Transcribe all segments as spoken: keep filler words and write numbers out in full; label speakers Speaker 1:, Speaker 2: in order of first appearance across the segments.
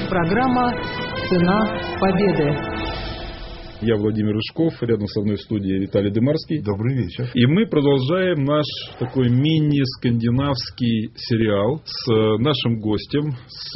Speaker 1: Программа «Цена победы».
Speaker 2: Я Владимир Рыжков, рядом со мной в студии Виталий Дымарский.
Speaker 3: Добрый вечер.
Speaker 2: И мы продолжаем наш такой мини-скандинавский сериал с нашим гостем,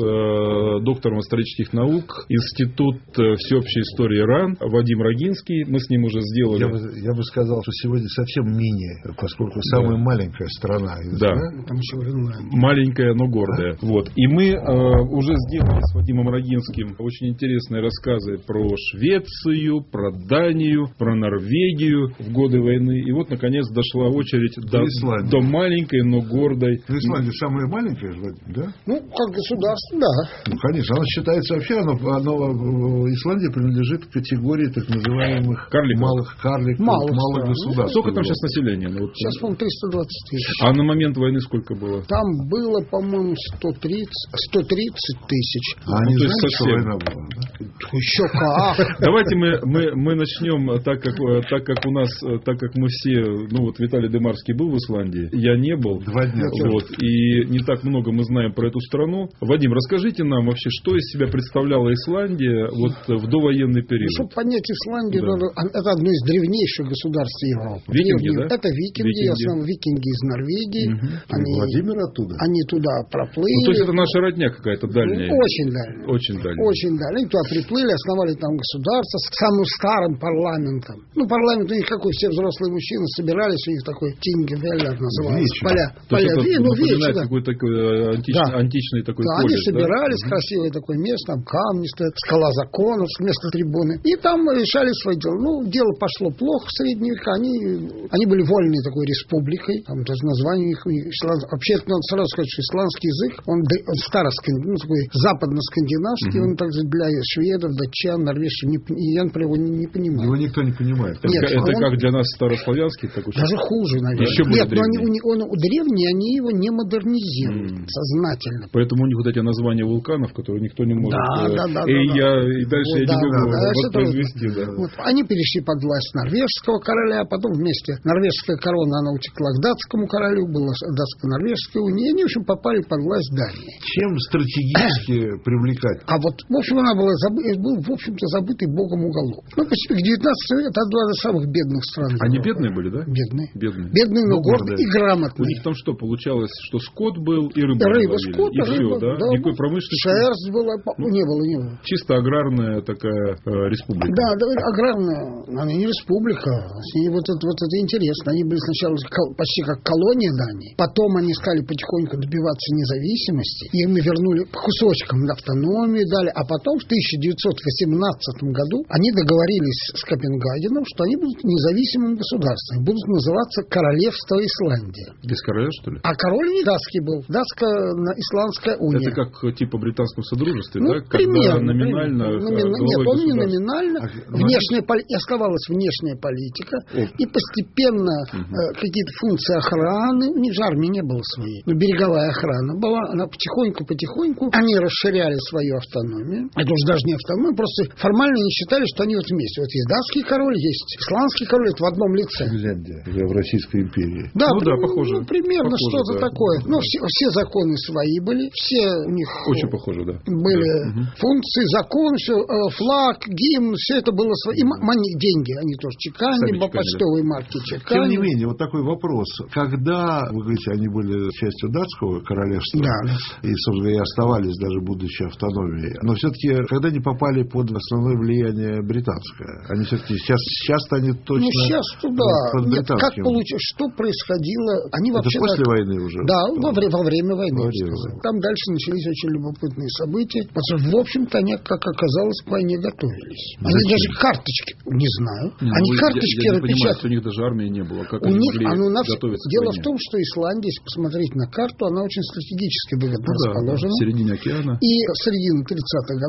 Speaker 2: с доктором исторических наук, Институт всеобщей истории РАН, Вадим Рогинский. Мы с ним уже сделали...
Speaker 3: Я бы, я бы сказал, что сегодня совсем мини, поскольку самая да. маленькая страна.
Speaker 2: Да,
Speaker 3: Там еще
Speaker 2: маленькая, но гордая. Да? Вот. И мы э, уже сделали с Вадимом Рогинским очень интересные рассказы про Швецию, про Данию, про Норвегию в годы войны. И вот, наконец, дошла очередь до, до маленькой, но гордой.
Speaker 3: Ну, Исландия самая маленькая, да?
Speaker 4: Ну, как государство, да.
Speaker 3: Ну, конечно. Она считается вообще, оно, оно, Исландия принадлежит к категории так называемых
Speaker 2: карликов.
Speaker 3: малых карликов, малых, малых государств.
Speaker 2: Сколько там сейчас населения? Ну, вот,
Speaker 4: сейчас, по-моему, триста двадцать тысяч.
Speaker 2: А на момент войны сколько было?
Speaker 4: Там было, по-моему, сто тридцать тысяч.
Speaker 3: А они
Speaker 2: ну,
Speaker 3: знают, что война была, да?
Speaker 4: Еще как.
Speaker 2: Давайте мы, мы, мы начнем, так как, так как у нас, так как мы все, ну вот Виталий Дымарский был в Исландии, я не был.
Speaker 3: Два дня.
Speaker 2: Вот, и не так много мы знаем про эту страну. Вадим, расскажите нам вообще, что из себя представляла Исландия вот в довоенный период?
Speaker 4: Ну, чтобы понять Исландию,
Speaker 2: да.
Speaker 4: это одно из древнейших государств Европы.
Speaker 2: Викинги, Древние,
Speaker 4: да? Это викинги,
Speaker 2: викинги.
Speaker 4: в основном викинги из Норвегии.
Speaker 2: Угу.
Speaker 4: Они,
Speaker 3: Владимир оттуда?
Speaker 4: Они туда проплыли.
Speaker 2: Ну, то есть это наша родня какая-то дальняя?
Speaker 4: Очень дальняя.
Speaker 2: Очень дальняя.
Speaker 4: Очень дальняя. Они туда приплыли, основали там государство с самым старым парламентом. Ну, парламент у них какой, все взрослые мужчины собирались, у них такой Тингевеллер называется.
Speaker 3: Вечер.
Speaker 4: Поля.
Speaker 2: То
Speaker 4: поля.
Speaker 2: есть это
Speaker 4: ну, вечер, да.
Speaker 2: какой-то такой антич...
Speaker 4: да.
Speaker 2: античный такой
Speaker 4: да,
Speaker 2: колледж,
Speaker 4: они собирались,
Speaker 2: да?
Speaker 4: красивое такое место, там камни стоят, скала законов вместо трибуны. И там решали свои дела. Ну, дело пошло плохо в средние века. Они, они были вольной такой республикой. Там даже название их... Исланд... Вообще, надо сразу сказать, что исландский язык, он, он староскандинавский, ну, такой западно-скандинавский, угу. он также для шведов, датчан, норвежцев, не, я, например, его не, не понимаю.
Speaker 3: Его никто не понимает.
Speaker 2: Нет, это, это
Speaker 4: он...
Speaker 2: как для нас старославянский? Такой,
Speaker 4: даже хуже, наверное.
Speaker 2: Еще
Speaker 4: Нет, но они,
Speaker 2: древний.
Speaker 4: он, он, древние, они его не модернизируют mm. сознательно.
Speaker 2: Поэтому у них вот эти названия вулканов, которые никто не может...
Speaker 4: Да,
Speaker 2: э,
Speaker 4: да, да.
Speaker 2: И,
Speaker 4: да,
Speaker 2: я,
Speaker 4: да.
Speaker 2: и дальше
Speaker 4: вот,
Speaker 2: я
Speaker 4: да,
Speaker 2: не могу
Speaker 4: да, да,
Speaker 2: воспроизвести. Да.
Speaker 4: Вот. Они перешли под власть норвежского короля, а потом вместе норвежская корона, она утекла к датскому королю, была датско-норвежская уния, и они, в общем, попали под власть Дании.
Speaker 3: Чем стратегически привлекать?
Speaker 4: А вот, в общем, она была забы... был, в общем-то, забытый богом уголок. Ну, почти к девятнадцатому веку это одна из самых бедных стран.
Speaker 2: Они бедные были, да?
Speaker 4: Бедные.
Speaker 2: Бедные,
Speaker 4: бедные но гордые и грамотные.
Speaker 2: У них там что, получалось, что скот был и рыба
Speaker 4: Рыба,
Speaker 2: ловили,
Speaker 4: скот,
Speaker 2: и
Speaker 4: рыба,
Speaker 2: все, да?
Speaker 4: да?
Speaker 2: Никакой промышленности.
Speaker 4: Шерсть была, не было, не было.
Speaker 2: Чисто аграрная такая э, республика.
Speaker 4: Да, да, аграрная, она не республика. И вот это, вот это интересно. Они были сначала почти как колония Дании, потом они стали потихоньку добиваться независимости, и им вернули по кусочкам автономию дали, а потом в тысяча девятьсот восемнадцатом году они договорились с Копенгагеном, что они будут независимым государством, будут называться Королевство Исландия.
Speaker 2: Без короля, что ли?
Speaker 4: А король не датский был, датско-исландская уния.
Speaker 2: Это как типа британском содружестве,
Speaker 4: ну,
Speaker 2: да?
Speaker 4: Примерно.
Speaker 2: Когда номинально...
Speaker 4: Номина... Нет, он не номинально.
Speaker 3: А,
Speaker 4: внешняя поли... Оставалась внешняя политика. О. И постепенно угу. э, какие-то функции охраны. У них же армии не было своей. Но береговая охрана была. Она потихоньку-потихоньку. Они расширяли свою автономию. Это уже даже не автономия. Просто формально не считали, что они вот вместе. Вот есть датский король, есть исландский король. Это в одном лице.
Speaker 3: Финляндия. В Российской империи.
Speaker 4: Да,
Speaker 2: ну,
Speaker 4: при...
Speaker 2: да похоже.
Speaker 4: Ну, примерно
Speaker 2: похоже,
Speaker 4: что-то
Speaker 2: да.
Speaker 4: такое. Ну, все, все законы свои были. Все у них...
Speaker 2: Очень похоже, да.
Speaker 4: Были
Speaker 2: да.
Speaker 4: функции, закон, все, флаг, гимн, все это было свои. И мани, деньги, они тоже чеканили, по почтовой марке чеканили.
Speaker 3: Тем не менее, вот такой вопрос. Когда, вы говорите, они были частью датского королевства,
Speaker 4: да.
Speaker 3: и, собственно, и оставались, даже будучи автономией, но все-таки, когда они попали под основное влияние британское, они все-таки сейчас, сейчас они точно...
Speaker 4: Ну, сейчас туда.
Speaker 3: Под
Speaker 4: Нет, как
Speaker 3: британским.
Speaker 4: получилось, что происходило? Они вообще
Speaker 3: Это после
Speaker 4: так...
Speaker 3: войны уже?
Speaker 4: Да, во, вре- во время войны.
Speaker 3: Во время.
Speaker 4: Там дальше начались очень любопытные события. Потому что, в общем-то, они, как оказалось, к войне готовились. Они
Speaker 3: Зачем?
Speaker 4: даже карточки, не знаю,
Speaker 2: не,
Speaker 4: они
Speaker 2: ну,
Speaker 4: карточки
Speaker 2: я, я
Speaker 4: распечатали.
Speaker 2: У них даже армии не было. Как
Speaker 4: у
Speaker 2: они
Speaker 4: них,
Speaker 2: могли
Speaker 4: оно на...
Speaker 2: готовиться к
Speaker 4: Дело
Speaker 2: войне?
Speaker 4: в том, что Исландия, если посмотреть на карту, она очень стратегически выгодно
Speaker 2: ну,
Speaker 4: расположена.
Speaker 2: Да, в середине океана.
Speaker 4: И в середине тридцатых годов большой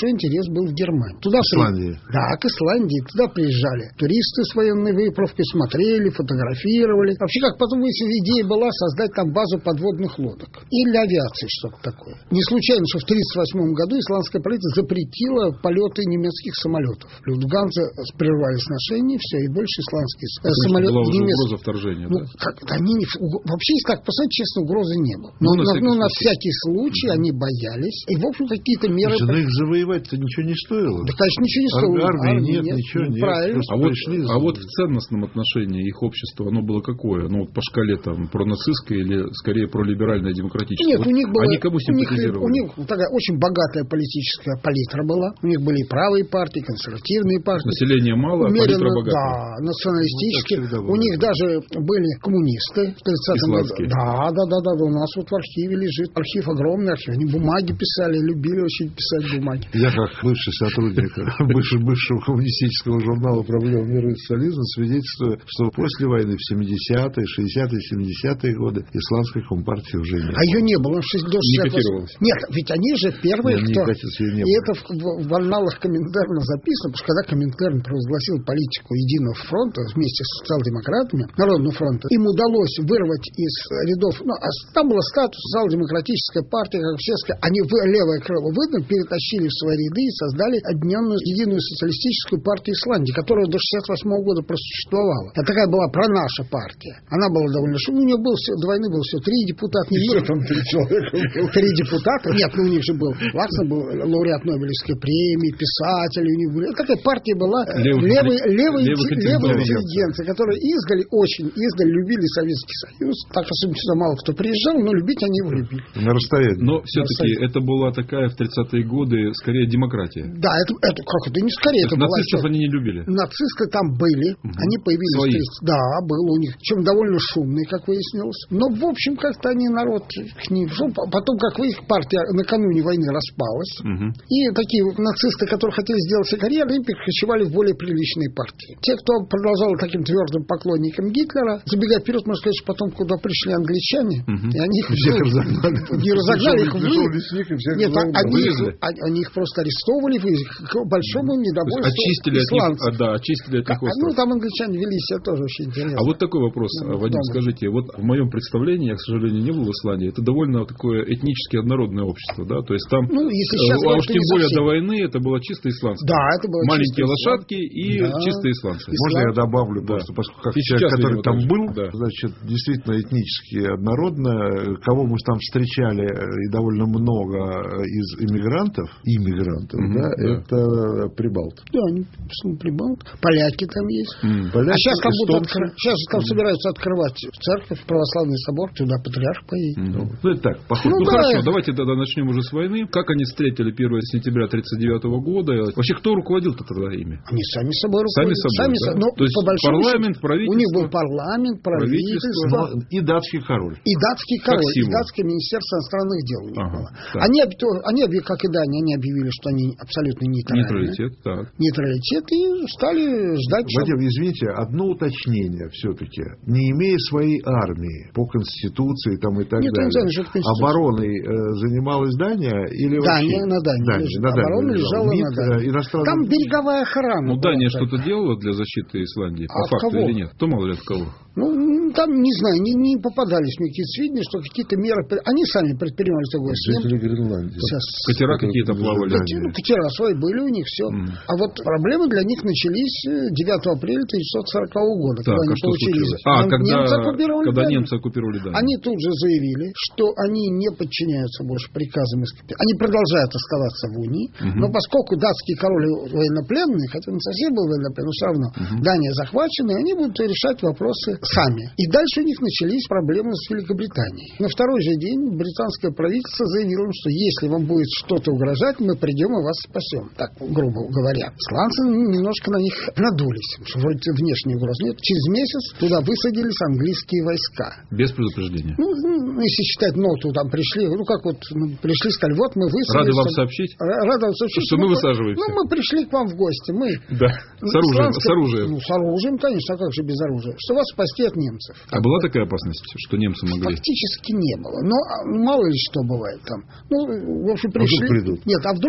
Speaker 4: большой интерес был в Германии. Туда
Speaker 3: к Исландии.
Speaker 4: При... Да, к Исландии. Туда приезжали туристы с военной выправкой, смотрели, фотографировали. Вообще, как потом выяснилось, идея была создать там базу подводных лодок. И для авиации что-то такое. Не случайно, что в тысяча девятьсот тридцать восьмом году исландское правительство запретило полеты немецких самолетов. Люфтганза прервали сношения, все, и больше исландские самолеты.
Speaker 2: Была уже
Speaker 4: немец...
Speaker 2: угроза вторжения,
Speaker 4: ну,
Speaker 2: да?
Speaker 4: Как, они не... Вообще, если так посмотреть, честно, угрозы не было. Но,
Speaker 2: ну, на,
Speaker 4: но,
Speaker 2: всякий,
Speaker 4: но на всякий случай mm-hmm. они боялись. И, в общем, какие-то меры...
Speaker 3: Но их завоевать-то ничего не стоило.
Speaker 4: Да, конечно, ничего не стоило.
Speaker 3: Армии, армии нет,
Speaker 4: нет,
Speaker 3: ничего нет.
Speaker 4: Правильно.
Speaker 2: А вот, а вот в ценностном отношении их общество, оно было какое? Ну, вот по шкале там пронацистское или скорее пролиберальное демократическое?
Speaker 4: Нет,
Speaker 2: вот
Speaker 4: у них было...
Speaker 2: Они кому симпатизировали?
Speaker 4: У них, у них такая очень богатая политическая палитра была. У них были и правые партии, консервативные партии.
Speaker 2: Население мало, а палитра богатая.
Speaker 4: Да, националистические.
Speaker 3: Ну,
Speaker 4: у них даже были коммунисты в тридцатом году. Да, да, да, да. У нас вот в архиве лежит. Архив огромный архив. Они бумаги писали, любили очень писать бумаги.
Speaker 3: Я как бывший сотрудник бывшего коммунистического журнала «Проблемы мира и социализма» свидетельствую, что после войны в семидесятые, шестидесятые, семидесятые годы исландской компартии уже не было.
Speaker 4: А ее не было. До
Speaker 2: не котировалось.
Speaker 4: Нет, ведь они же первые,
Speaker 3: Нет,
Speaker 4: кто...
Speaker 3: Не
Speaker 4: и это в, в анналах Коминтерна записано, потому что когда Коминтерн провозгласил политику Единого фронта вместе с социал-демократами, Народного фронта, им удалось вырвать из рядов, ну, а там был статус социал-демократическая партия, как все сказали, они в левое крыло выдали, перетащили в свои ряды и создали Объединенную Единую социалистическую партию Исландии, которая до шестьдесят восьмого года просуществовала. Это такая была пронаша партия. Она была довольно шумная. У нее было все, до войны было все три депутата. Не
Speaker 3: что там три человека?
Speaker 4: Три депутата. Нет, ну у них же был Лаксон, был лауреат Нобелевской премии, писатели у них были. Такая партия была левой, левой, левой, левой интеллигенции, которые издали, очень издали, любили Советский Союз. Так что сюда мало кто приезжал, но любить они его любили.
Speaker 3: На расстоянии.
Speaker 2: Но все-таки это была такая в тридцатые годы скорее демократия.
Speaker 4: Да, это, это как это не скорее. Это
Speaker 2: нацистов
Speaker 4: была,
Speaker 2: они не любили.
Speaker 4: Нацисты там были, угу. Они появились.
Speaker 2: Свои.
Speaker 4: Да, был у них. Причем довольно шумный, как выяснилось. Но в общем как-то они народ к ним шел. Потом, как вы, их партия накануне войны распалась. Угу. И такие нацисты, которые хотели сделать себе карьеру, они перекочевали в более приличные партии. Те, кто продолжал таким твердым поклонником Гитлера, забегая вперед, можно сказать, что потом, куда пришли англичане, угу. И они их
Speaker 3: всех разогнали.
Speaker 4: Не разогнали их, вы... Нет, они их, они их просто арестовывали к большому недовольству
Speaker 2: очистили
Speaker 4: исландцев.
Speaker 2: От них, да, очистили от них остров.
Speaker 4: Ну, там англичане вели себя тоже очень интересно.
Speaker 2: А вот такой вопрос, ну, Вадим, дома. Скажите, вот в моем представлении, я, к сожалению, не был в Исландии, это довольно такое этнически однородное общество, да, то есть там,
Speaker 4: ну, если сейчас,
Speaker 2: а уж тем более до войны, это было чисто исландское.
Speaker 4: Да, это было
Speaker 2: маленькие
Speaker 4: чисто
Speaker 2: лошадки и да. чистые исландцы.
Speaker 3: Можно я добавлю, да. Просто, поскольку как человек, который там тоже. Был, да. Значит, действительно этнически однородно. Кого мы там встречали, и довольно много из иммигрантов, иммигрантов, mm-hmm, да, да, это прибалты.
Speaker 4: Да, они прибалты. Поляки там есть.
Speaker 3: Mm. Поляки,
Speaker 4: а сейчас там, будут откры... сейчас там mm. собираются открывать церковь, православный собор, туда патриарх поедет.
Speaker 2: Mm. Ну, это так, похоже. Ну, ну да. Хорошо, давайте тогда начнем уже с войны. Как они встретили первое сентября тридцать девятого года? Вообще, кто руководил-то тогда ими?
Speaker 4: Они сами собой руководили.
Speaker 2: Сами собой,
Speaker 4: сами
Speaker 2: да?
Speaker 4: со... ну,
Speaker 2: то есть
Speaker 4: по
Speaker 2: парламент, правительство?
Speaker 4: У них был парламент, правительство.
Speaker 3: правительство. И датский король.
Speaker 4: И датский король, и датское министерство иностранных дел у них ага, было.
Speaker 2: Так.
Speaker 4: Они, они, как и Дания, они объявили, что они абсолютно нейтральны.
Speaker 2: Нейтралитет, так.
Speaker 4: Нейтралитет, и стали ждать.
Speaker 3: Вадим, что... извините, одно уточнение все-таки. Не имея своей армии по Конституции там и так
Speaker 4: Нет,
Speaker 3: далее,
Speaker 4: знаю,
Speaker 3: обороной э, занималась Дания или
Speaker 4: Дания,
Speaker 3: вообще?
Speaker 4: на Дании.
Speaker 3: Дания, на Дании
Speaker 4: оборона лежала
Speaker 3: МИД,
Speaker 4: на Дании.
Speaker 3: Иностранный...
Speaker 4: Там береговая охрана.
Speaker 2: Ну, Дания что-то делала для защиты Исландии?
Speaker 4: А
Speaker 2: по факту
Speaker 4: кого?
Speaker 2: или нет? Кто мало ли от кого?
Speaker 4: Ну, там, не знаю, не, не попадались мне какие-то сведения, что какие-то меры... Они сами предпринимали такое.
Speaker 3: Жители Гренландии.
Speaker 2: Катера какие-то плавали.
Speaker 4: Ну, катера свои были у них, все. Mm. А вот проблемы для них начались девятого апреля тысяча девятьсот сорокового года,
Speaker 2: так,
Speaker 4: когда
Speaker 2: а
Speaker 4: они получили...
Speaker 2: А, когда,
Speaker 4: немцы оккупировали
Speaker 2: когда
Speaker 4: Данию.
Speaker 2: немцы оккупировали Данию.
Speaker 4: Они тут же заявили, что они не подчиняются больше приказам из капитана. Они продолжают оставаться в Унии, mm-hmm. но поскольку датский король военнопленный, хотя он совсем был военнопленный, но все равно mm-hmm. Дания захвачена, и они будут решать вопросы сами. И дальше у них начались проблемы с Великобританией. На второй же день британское правительство заявило, что если вам будет что-то угрожать, мы придем и вас спасем. Так, грубо говоря. Исландцы немножко на них надулись, что вроде внешней угрозы нет. Через месяц туда высадились английские войска.
Speaker 2: Без предупреждения?
Speaker 4: Ну, если считать ноту, там пришли, ну как вот, ну, пришли, сказали, вот мы высадились.
Speaker 2: Рады вам сообщить?
Speaker 4: Рады вам сообщить.
Speaker 2: Что мы высаживаемся.
Speaker 4: Ну, мы пришли к вам в гости. Мы...
Speaker 2: Да, с оружием. С оружием.
Speaker 4: Ну, с оружием, конечно, а как же без оружия? Что вас спасти от немцев.
Speaker 2: А была такая опасность, что немцы могли?
Speaker 4: Фактически не было. Но мало ли что бывает там. Ну, в общем, пришли.
Speaker 3: А вдруг придут?
Speaker 4: Нет, а вдруг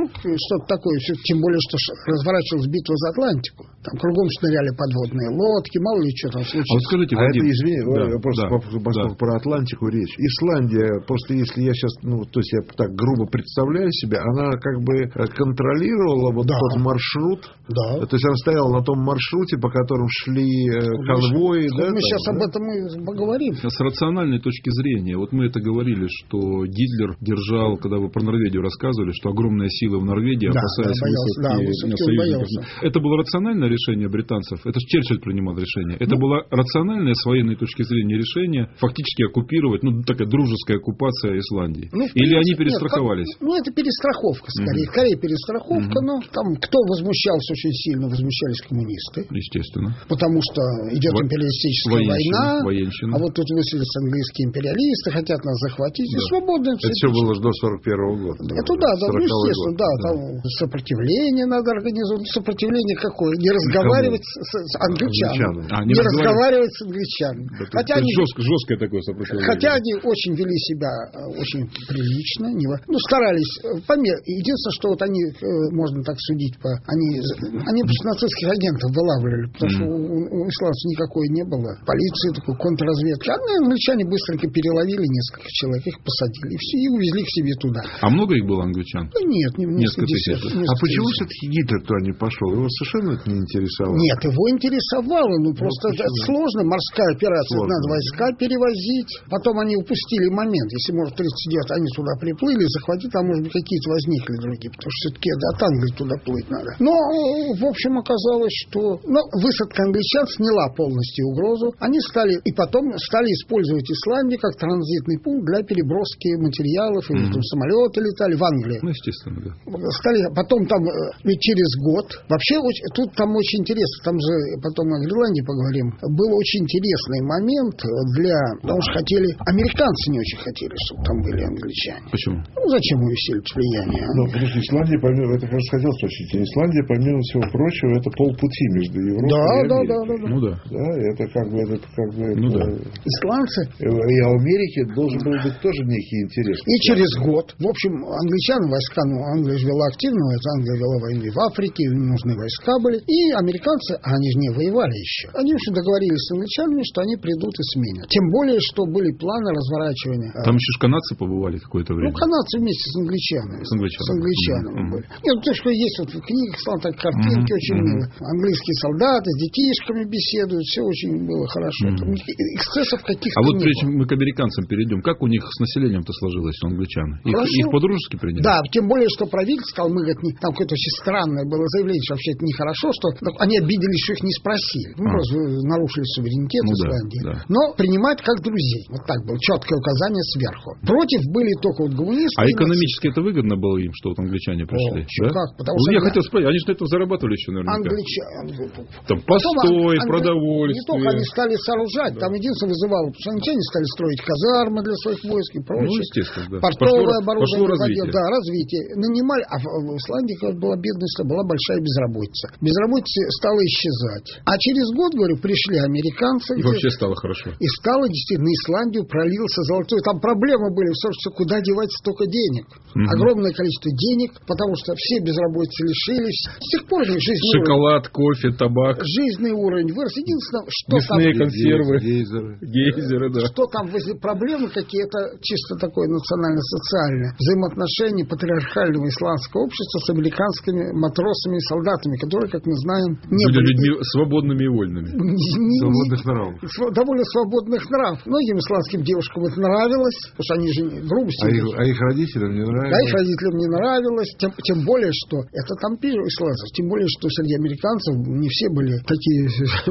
Speaker 4: вдруг что-то такое, тем более, что разворачивалась битва за Атлантику. Там кругом шныряли подводные лодки, мало ли что там случилось.
Speaker 2: А вот скажите,
Speaker 3: а
Speaker 2: Вадим,
Speaker 3: это, извини,
Speaker 2: да,
Speaker 3: просто
Speaker 2: да,
Speaker 3: поскольку
Speaker 2: да.
Speaker 3: про Атлантику речь. Исландия, просто если я сейчас, ну, то есть я так грубо представляю себе, она как бы контролировала вот да. тот маршрут.
Speaker 4: Да.
Speaker 3: То есть она стояла на том маршруте, по которому шли конвои.
Speaker 4: Мы,
Speaker 3: да,
Speaker 4: мы
Speaker 3: там,
Speaker 4: сейчас
Speaker 3: да?
Speaker 4: об этом и поговорим.
Speaker 2: С рациональной точки зрения, вот мы это говорили, что Гитлер держал, когда вы про Норвегию рассказывали, что огромная сила в Норвегии,
Speaker 4: да,
Speaker 2: опасаясь
Speaker 4: да, боялся,
Speaker 2: высадки
Speaker 4: да,
Speaker 2: союзников. Это было рациональное решение британцев? Это же Черчилль принимал решение. Это ну, было рациональное с военной точки зрения решение фактически оккупировать, ну, такая дружеская оккупация Исландии? Ну, или они перестраховались?
Speaker 4: Нет, ну, это перестраховка, скорее. Угу. Скорее перестраховка, угу. но там кто возмущался очень сильно, возмущались коммунисты.
Speaker 2: Естественно.
Speaker 4: Потому что идет Во... империалистическая
Speaker 2: военщина,
Speaker 4: война,
Speaker 2: военщина.
Speaker 4: А вот тут высадятся английские империалисты, хотят нас захватить. Да. И свободно.
Speaker 3: Это все было до сорок первого года.
Speaker 4: Это да, да, ну, естественно, да, да. Там сопротивление надо организовать. Сопротивление какое? Не разговаривать с, с англичанами. А, не, не разговаривать с англичанами.
Speaker 2: Это, хотя это они, жестко, жесткое такое сопротивление.
Speaker 4: Хотя они очень вели себя очень прилично. Не, ну, старались. Помер. Единственное, что вот они, можно так судить, по, они, они просто нацистских агентов вылавливали, потому mm. что у, у исландцев никакой не было. Полиции, такой контрразведки. А англичане быстренько переловили несколько человек, их посадили, и все, и увезли к себе туда.
Speaker 2: А много их было, англичан?
Speaker 4: Да нет, не, несколько тысяч.
Speaker 3: А почему все-таки Гитлер туда не пошел? Его совершенно это не интересовало?
Speaker 4: Нет, его интересовало. Ну, просто ну, это сложно. Морская операция, сложно. Надо войска перевозить. Потом они упустили момент. Если, может, тридцать девять они туда приплыли, захватить, там, может быть, какие-то возникли другие. Потому что все-таки от Англии туда плыть надо. Но, в общем, оказалось, что ну, высадка англичан сняла полностью угрозу. Они стали, и потом стали использовать Исландию как транзитный пункт для переброски материалов. Или mm-hmm. там самолеты летали в Англию.
Speaker 2: Ну, естественно, да.
Speaker 4: Стали, потом там, ведь через год, вообще, тут там очень интересно, там же, потом о Гренландии поговорим, был очень интересный момент для, потому что хотели, американцы не очень хотели, чтобы там были англичане.
Speaker 2: Почему?
Speaker 4: Ну, зачем усилить влияние?
Speaker 3: Ну, потому что Исландия, помимо, это как раз хотел спросить, Исландия, помимо всего прочего, это полпути между Европой
Speaker 4: да,
Speaker 3: и
Speaker 4: да,
Speaker 3: Америкой.
Speaker 4: да, да, да.
Speaker 2: Ну да.
Speaker 3: Да, это как бы, это как бы...
Speaker 2: Ну
Speaker 3: это,
Speaker 2: да.
Speaker 4: Исландцы.
Speaker 3: И у Америки должен был быть тоже некий интерес.
Speaker 4: И через год, в общем, англичан войска, ну, Англия же вела активную, это Англия вела войны в Африке, им нужны войска были. И американцы, а они же не воевали еще, они уже договорились с англичанами, что они придут и сменят. Тем более, что были планы разворачивания.
Speaker 2: Там еще ж канадцы побывали какое-то время.
Speaker 4: Ну, канадцы вместе с англичанами.
Speaker 2: С англичанами.
Speaker 4: С англичанами
Speaker 2: mm-hmm.
Speaker 4: были. Нет, то, что есть вот в книгах, стало так картинки mm-hmm. очень мило. Английские солдаты с детишками беседуют, все очень было хорошо. Mm-hmm. Там эксцессов каких-то
Speaker 2: А вот
Speaker 4: не
Speaker 2: прежде чем
Speaker 4: было.
Speaker 2: мы к американцам перейдем, как у них с населением-то сложилось, у англичан? Их, их по-дружески приняли?
Speaker 4: Да, тем более, что правительство сказал, мы, говорит, не, там какое-то очень странное было заявление, что вообще это нехорошо, что они обиделись, что их не спросили. Ну, а. просто нарушили суверенитет
Speaker 2: ну,
Speaker 4: Исландии.
Speaker 2: Да, да.
Speaker 4: Но принимают как друзей. Вот так было, четкое указание сверху. Против были только вот коммунисты.
Speaker 2: А экономически это выгодно было им, что вот англичане пришли?
Speaker 4: О,
Speaker 2: да?
Speaker 4: Как? Потому
Speaker 2: ну,
Speaker 4: что
Speaker 2: я
Speaker 4: они...
Speaker 2: хотел спросить, они же на этом зарабатывали еще наверняка.
Speaker 4: Англичане.
Speaker 2: Там постой,
Speaker 4: ан...
Speaker 2: продовольствие.
Speaker 4: Не только они стали сооружать, да. Там единственное вызывало, потому что англичане стали строить казармы для своих войск и прочее.
Speaker 2: Ну, естественно, да.
Speaker 4: Портовое
Speaker 2: пошло,
Speaker 4: оборудование.
Speaker 2: Пошло развитие.
Speaker 4: Да, развитие. Нанимали, а в Исландии была бедность, была большая безработица. Безработица стала исчезать. А через год, говорю, пришли американцы.
Speaker 2: И где... вообще стало хорошо.
Speaker 4: И стало, действительно, на Исландию пролился золотой. Там проблемы были, что куда девать столько денег. Mm-hmm. Огромное количество денег, потому что все безработицы лишились. С тех пор жизнь...
Speaker 2: Шоколад, кофе, табак.
Speaker 4: Жизненный уровень вырос. Единственное, что
Speaker 2: мясные
Speaker 4: там...
Speaker 2: консервы.
Speaker 3: Гейзеры.
Speaker 2: Гейзеры, да.
Speaker 4: Что там возле проблемы какие-то чисто такое национально-социальное. Взаимоотношения патриархального исландского общества с американскими матросами и солдатами, которые, как мы знаем, не
Speaker 2: были...
Speaker 4: были...
Speaker 2: людьми свободными и вольными.
Speaker 3: Не, свободных нравов.
Speaker 4: Довольно свободных нрав. Многим исландским девушкам это нравилось, потому что они же грубости.
Speaker 3: А их, а их родителям не нравилось?
Speaker 4: А их родителям не нравилось. Тем, тем более, что это там пишут исландцев. Тем более, что среди американцев не все были такие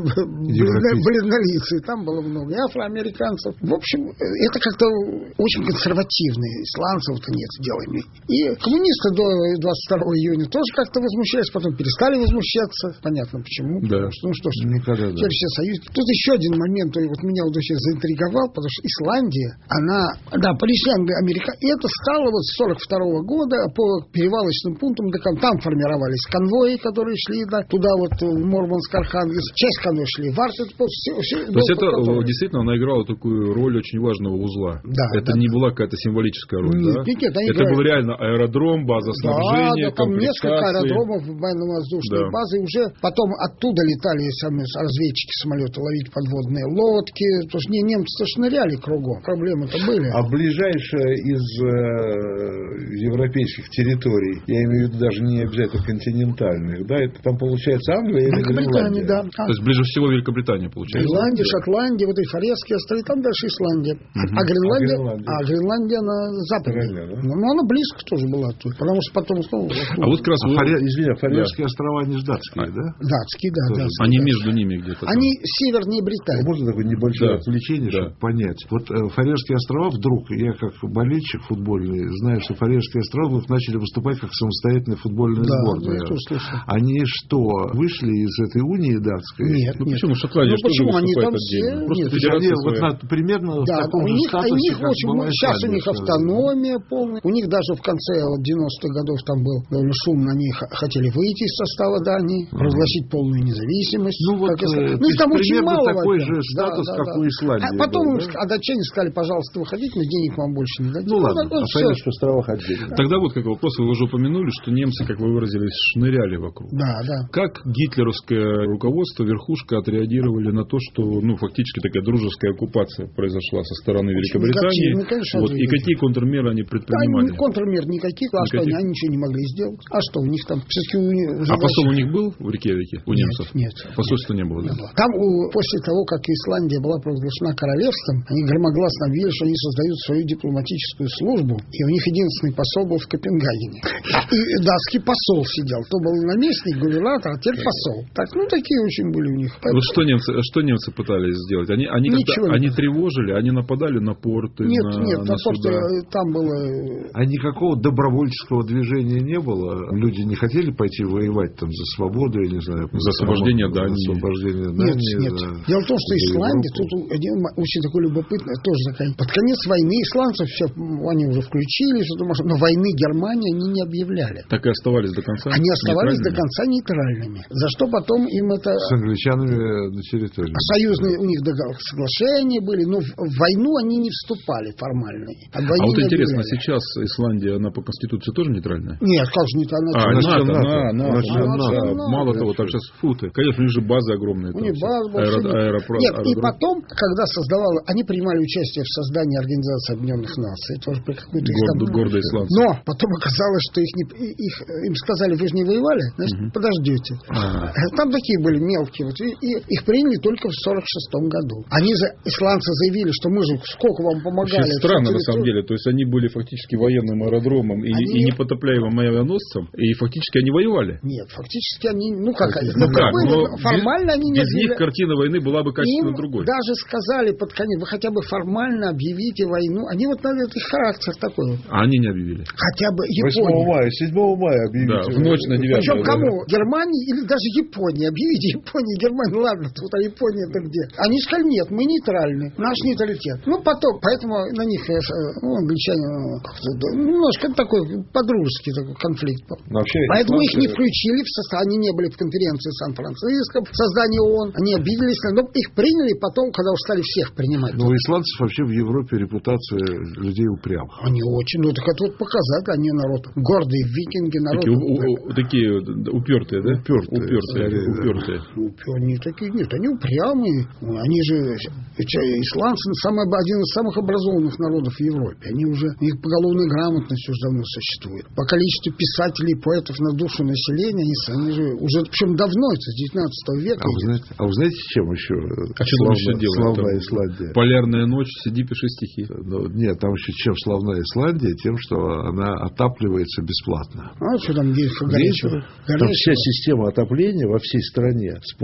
Speaker 4: бледнолицые. Там было много афроамериканцев. В общем, это как-то очень консервативные исландцы вот они это делали. И коммунисты до двадцать второго июня тоже как-то возмущались, потом перестали возмущаться. Понятно почему.
Speaker 2: Да.
Speaker 4: Что, ну что ж,
Speaker 3: никогда, да.
Speaker 4: теперь все союз. Тут еще один момент, вот меня вот сейчас заинтриговал, потому что Исландия, она, да, пришли американцы, и это стало вот с сорок второго года по перевалочным пунктам, там формировались конвои, которые шли да, туда вот в Мурманск, Архангельск, часть конвоев шли в Арс.
Speaker 2: То есть это действительно она играла такую роль очень важного узла.
Speaker 4: Да,
Speaker 2: это
Speaker 4: да,
Speaker 2: не
Speaker 4: да.
Speaker 2: была какая-то символическая роль,
Speaker 4: нет,
Speaker 2: да?
Speaker 4: Нет,
Speaker 2: это играли... был реально аэродром, база база снабжения,
Speaker 4: да, да, там несколько аэродромов, военно-воздушные да. базы. Уже потом оттуда летали сами разведчики самолеты ловить подводные лодки. Потому что немцы шныряли кругом. Проблемы-то были.
Speaker 3: А ближайшая из э, европейских территорий, я имею в виду даже не обязательно континентальных, да, это там получается Англия или
Speaker 4: Великобритания, да.
Speaker 2: А. То есть ближе всего Великобритания получается.
Speaker 4: Ирландия, да. Шотландия, вот эти Фарерские острова, там дальше Исландия. Угу. А Гренландия, а Гренландия, а Гренландия на западе. Да? Ну, она близко тоже была оттуда, потому что потом снова...
Speaker 2: А вот как раз...
Speaker 3: А вы... Фаре... Извини, Фарерские да. острова, они же датские, а. да?
Speaker 4: Датские, да. Датские,
Speaker 2: они
Speaker 4: да.
Speaker 2: между ними где-то.
Speaker 4: Они там. Севернее Британии.
Speaker 3: Можно такое небольшое
Speaker 2: да.
Speaker 3: отвлечение,
Speaker 2: да.
Speaker 3: чтобы понять. Вот э, Фарерские острова вдруг, я как болельщик футбольный, знаю, что Фарерские острова вдруг начали выступать как самостоятельная футбольная
Speaker 4: да,
Speaker 3: сборная.
Speaker 4: Да,
Speaker 3: они что, вышли из этой унии датской?
Speaker 4: Нет,
Speaker 2: ну,
Speaker 4: нет.
Speaker 2: Почему Шотландия?
Speaker 4: Ну, почему они там все...
Speaker 3: Просто они вот на, примерно
Speaker 4: да,
Speaker 3: в таком
Speaker 4: у
Speaker 3: же
Speaker 4: них,
Speaker 3: статусе,
Speaker 4: у них
Speaker 3: как
Speaker 4: очень,
Speaker 3: была
Speaker 4: сейчас у них
Speaker 3: Исландия,
Speaker 4: автономия полная. У них даже в конце девяностых годов там был довольно шумно. Они хотели выйти из состава Дании, uh-huh. разгласить полную независимость.
Speaker 3: Ну, вот,
Speaker 4: э, ну, там очень мало
Speaker 3: такой
Speaker 4: во-первых.
Speaker 3: же статус, да, да, как да. у Исландии.
Speaker 4: А потом
Speaker 3: был,
Speaker 4: да? а датчане сказали, пожалуйста, выходите, но денег вам больше не дадим.
Speaker 3: Ну, ну ладно,
Speaker 4: ну,
Speaker 3: о Фарерских островах отдельно.
Speaker 2: Тогда вот как вопрос, вы уже упомянули, что немцы, как вы выразились, шныряли вокруг.
Speaker 4: Да, да.
Speaker 2: Как гитлеровское руководство, верхушка отреагировали на то, что, ну, фактически такая дружеская оккупация произошла со стороны Великобритании?
Speaker 4: Ну, конечно,
Speaker 2: вот, и какие контрмеры они предпринимали?
Speaker 4: Да, контрмер никаких, а что они, они ничего не могли сделать. А что у них там? У
Speaker 2: а посол у них был в Рейкьявике, у
Speaker 4: нет,
Speaker 2: немцев?
Speaker 4: Нет.
Speaker 2: Посольства не было,
Speaker 4: не
Speaker 2: да?
Speaker 4: было. Там у, после того, как Исландия была провозглашена королевством, они громогласно объявили, что они создают свою дипломатическую службу, и у них единственный посол был в Копенгагене. И датский посол сидел. То был наместник, губернатор, а теперь посол. Так, ну, такие очень были у них.
Speaker 2: Вот что немцы, что немцы пытались сделать? Они, они, когда, они тревожили, они нападали на порты,
Speaker 4: нет,
Speaker 2: на,
Speaker 4: нет,
Speaker 2: на
Speaker 4: порты, там было...
Speaker 3: А никакого добровольческого движения не было? Люди не хотели пойти воевать там за свободу, я не знаю...
Speaker 2: За освобождение Дании.
Speaker 3: За освобождение Дании.
Speaker 4: Нет, нет. За... Дело в том, что Исландия, тут один очень такой любопытный, тоже такая... Под конец войны исландцев все, они уже включили, но войны Германии они не объявляли.
Speaker 2: Так и оставались до конца?
Speaker 4: Они оставались до конца нейтральными. За что потом им это...
Speaker 3: С англичанами на территории.
Speaker 4: Союзные у них соглашения были, но в войну они не вступали формально.
Speaker 2: А вот интересно, сейчас Исландия, она по Конституции тоже нейтральная?
Speaker 4: Нет, как же нейтральная?
Speaker 2: А, НАТО, НАТО,
Speaker 3: НАТО,
Speaker 2: НАТО. Мало того, там сейчас футы. Конечно, у них же базы огромные.
Speaker 4: У них базы большие. Нет, и потом, когда создавала... Они принимали участие в создании Организации Объединенных Наций. Тоже при какой-то
Speaker 2: гордые исландцы.
Speaker 4: Но потом оказалось, что их, не, их им сказали, вы же не воевали, значит, угу. подождете. А-а-а. Там такие были мелкие. Вот, и, и их приняли только в сорок шестом году. Они за исландцы заявили, что мы же сколько вам помогали.
Speaker 2: Очень странно, на самом деле. То есть они были фактически военным аэродромом и,
Speaker 4: они...
Speaker 2: и непотопляемым авианосцем, и фактически они воевали.
Speaker 4: Нет, фактически они, ну как,
Speaker 2: ну, как?
Speaker 4: Были, формально
Speaker 2: без,
Speaker 4: они не
Speaker 2: без них картина войны была бы качественно
Speaker 4: им
Speaker 2: другой.
Speaker 4: Даже сказали под конец, вы хотя бы формально объявите войну. Они вот, наверное, их характер такой.
Speaker 2: А они не объявили.
Speaker 4: Хотя бы Япония.
Speaker 3: восьмого мая, седьмого мая объявите.
Speaker 2: Да, в ночь на девятое.
Speaker 4: Причем кому? Германии или даже Японии? Объявите Японии, Германии. Ладно, тут а Япония-то где? Они сказали, нет, мы нейтральны. Наш нейтралитет. Ну, потом, поэтому на них, ну, англичане, немножко такой по-дружески такой конфликт.
Speaker 3: Вообще,
Speaker 4: поэтому их не включили в состав, они не были в конференции в Сан-Франциско, в создании ООН. Они обиделись, но их приняли потом, когда уж стали всех принимать.
Speaker 3: Но у исландцев вообще в Европе репутация людей упрямых.
Speaker 4: Они очень, ну, так это вот показать, они народ гордые, викинги, народ.
Speaker 2: Такие, у, у, такие упертые, да?
Speaker 3: Упертые.
Speaker 2: Упертые.
Speaker 3: Скорее,
Speaker 2: упертые.
Speaker 4: Да. Они такие, нет, они упрямые. Они же, эти исландцы, самый, один из самых образованных народов в Европе. Они уже, их поголовная грамотность уже давно существует. По количеству писателей, поэтов на душу населения, они, они же уже, причем давно, это с девятнадцатого века.
Speaker 3: А вы знаете, а вы знаете чем еще?
Speaker 2: А что там еще делают?
Speaker 3: Славная Исландия.
Speaker 2: Полярная ночь, сиди, пиши стихи.
Speaker 3: Ну, нет, там еще чем славная Исландия, тем, что она отапливается бесплатно.
Speaker 4: А что там вечер горячего?
Speaker 3: Там вся система отопления во всей стране с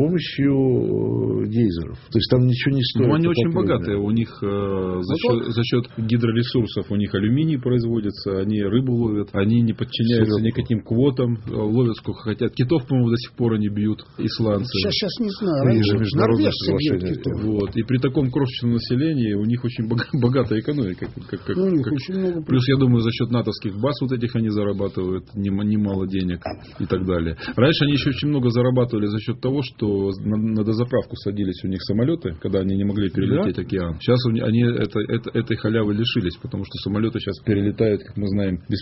Speaker 3: помощью гейзеров. То есть там ничего не стоит.
Speaker 2: Ну, они очень богатые. У них э, за, счет, за счет гидроресурсов у них алюминий производится, они рыбу ловят, они не подчиняются Серьезно? никаким квотам, ловят сколько хотят. Китов, по-моему, до сих пор они бьют, исландцы.
Speaker 4: Сейчас, сейчас не знаю. Раньше норвежцы бьют китов.
Speaker 2: Вот. И при таком крошечном населении у них очень богатая экономика. Как, как,
Speaker 4: ну,
Speaker 2: как...
Speaker 4: очень много...
Speaker 2: Плюс, я думаю, за счет натовских баз вот этих они зарабатывают немало денег и так далее. Раньше они еще очень много зарабатывали за счет того, что на, на дозаправку садились у них самолеты, когда они не могли перелететь да? океан. Сейчас они это, это, этой халявы лишились, потому что самолеты сейчас перелетают, как мы знаем, беспрепятственно.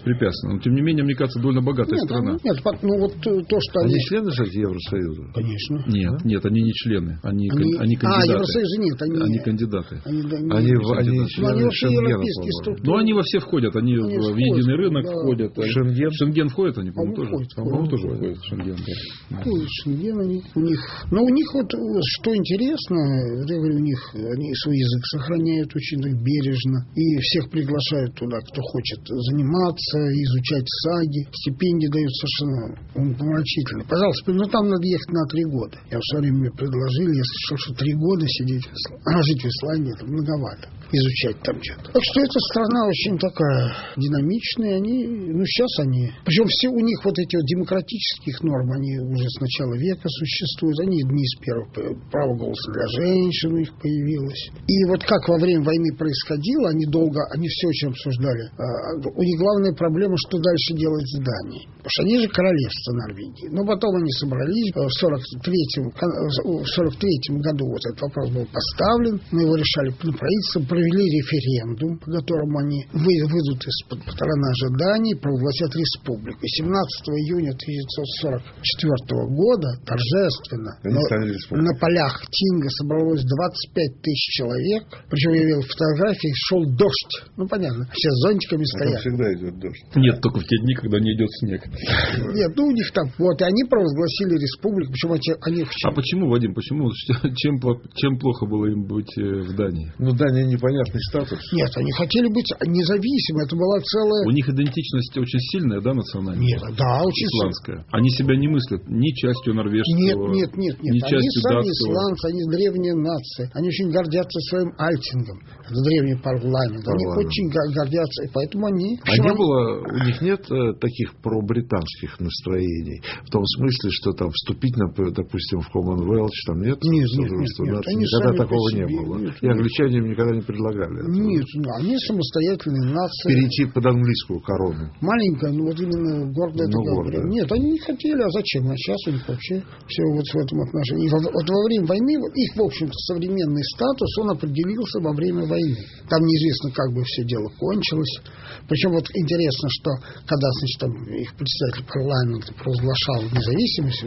Speaker 2: естественно. Но, тем не менее, мне кажется, довольно богатая
Speaker 4: нет,
Speaker 2: страна.
Speaker 4: Нет, ну вот то, что
Speaker 3: они...
Speaker 4: Они
Speaker 3: члены же Евросоюза?
Speaker 4: Конечно.
Speaker 2: Нет, а? нет, они не члены. Они, они... они кандидаты.
Speaker 4: А, Евросоюза нет. Они,
Speaker 2: они кандидаты.
Speaker 4: Они, они,
Speaker 3: они, они, они члены
Speaker 4: они
Speaker 3: Шенгена,
Speaker 4: Ну,
Speaker 2: они во все входят. Они, они в, в единый рынок да. входят.
Speaker 3: Шенген?
Speaker 2: Шенген входит, они, по-моему, тоже.
Speaker 4: Входит,
Speaker 2: по-моему,
Speaker 4: входит.
Speaker 2: тоже входят в Шенген. Да.
Speaker 4: Входит Шенген они, у них. Но у них вот, что интересно, я говорю, у них они свой язык сохраняют очень так бережно. И всех приглашают туда, кто хочет заниматься, изучать саги. Стипендии дают совершенно умопомрачительно. Пожалуйста, ну там надо ехать на три года. Я все время мне предложили, я слышал, что три года сидеть в Исландии, а жить в Исландии, это многовато. Изучать там что-то. Так что эта страна очень такая динамичная. Они, ну сейчас они, причем все у них вот эти вот демократических норм, они уже с начала века существуют. Они не из первых. Право голоса для женщин у них появилось. И вот как во время войны происходило, они долго, они все очень обсуждали. У них главная проблема, что дальше делать с Данией. Потому что они же королевство Норвегии. Но потом они собрались в сорок третьем, в сорок третьем году вот этот вопрос был поставлен. Мы его решали на правительстве, провели референдум, по которому они выйдут из-под патронажа Дании, провозгласят республику. И семнадцатого июня тысяча девятьсот сорок четвёртого года торжественно на, на полях Тинга собралось двадцать пять тысяч человек. Причем я видел фотографии, шел дождь. Ну, понятно, все с зонтиками стоят.
Speaker 3: А там всегда идет дождь.
Speaker 2: Нет, только в те дни, когда не идет снег.
Speaker 4: Нет, ну у них там, вот, и они провозгласили республику. Причем они, они
Speaker 2: а почему, Вадим, почему? Чем, чем плохо было им быть в Дании?
Speaker 3: Ну, Дания непонятный статус.
Speaker 4: Нет, они хотели быть независимы. Это была целая...
Speaker 2: У них идентичность очень сильная, да, национальная?
Speaker 4: Нет, да, очень
Speaker 2: исландская. Они себя не мыслят ни частью норвежского,
Speaker 4: нет, нет, нет, нет.
Speaker 2: ни
Speaker 4: Они
Speaker 2: частью
Speaker 4: сами
Speaker 2: датского.
Speaker 4: исландцы, они древняя нация. Они очень гордятся своим альтингом. Это древний парламент. парламент. Они очень гордятся, и поэтому они...
Speaker 3: А не было, у них нет э, таких пробританских настроений? В том смысле, что там вступить, на, допустим, в Commonwealth, там нет?
Speaker 4: Нет, нет, нет, нет.
Speaker 3: Никогда такого не было. Нет, и англичане им никогда не предлагали.
Speaker 4: Нет, ну, они самостоятельные нации.
Speaker 3: Перейти под английскую корону.
Speaker 4: Маленькая, ну вот именно гордая.
Speaker 3: Ну, гордая.
Speaker 4: Нет, они не хотели, а зачем? А сейчас у них вообще все вот в этом отношении. И во, вот во время войны, их, в общем-то, современный статус, он определился во время войны. Там неизвестно, как бы все дело кончилось. Причем вот интересно, что когда, значит, там их председатель парламента провозглашал независимость,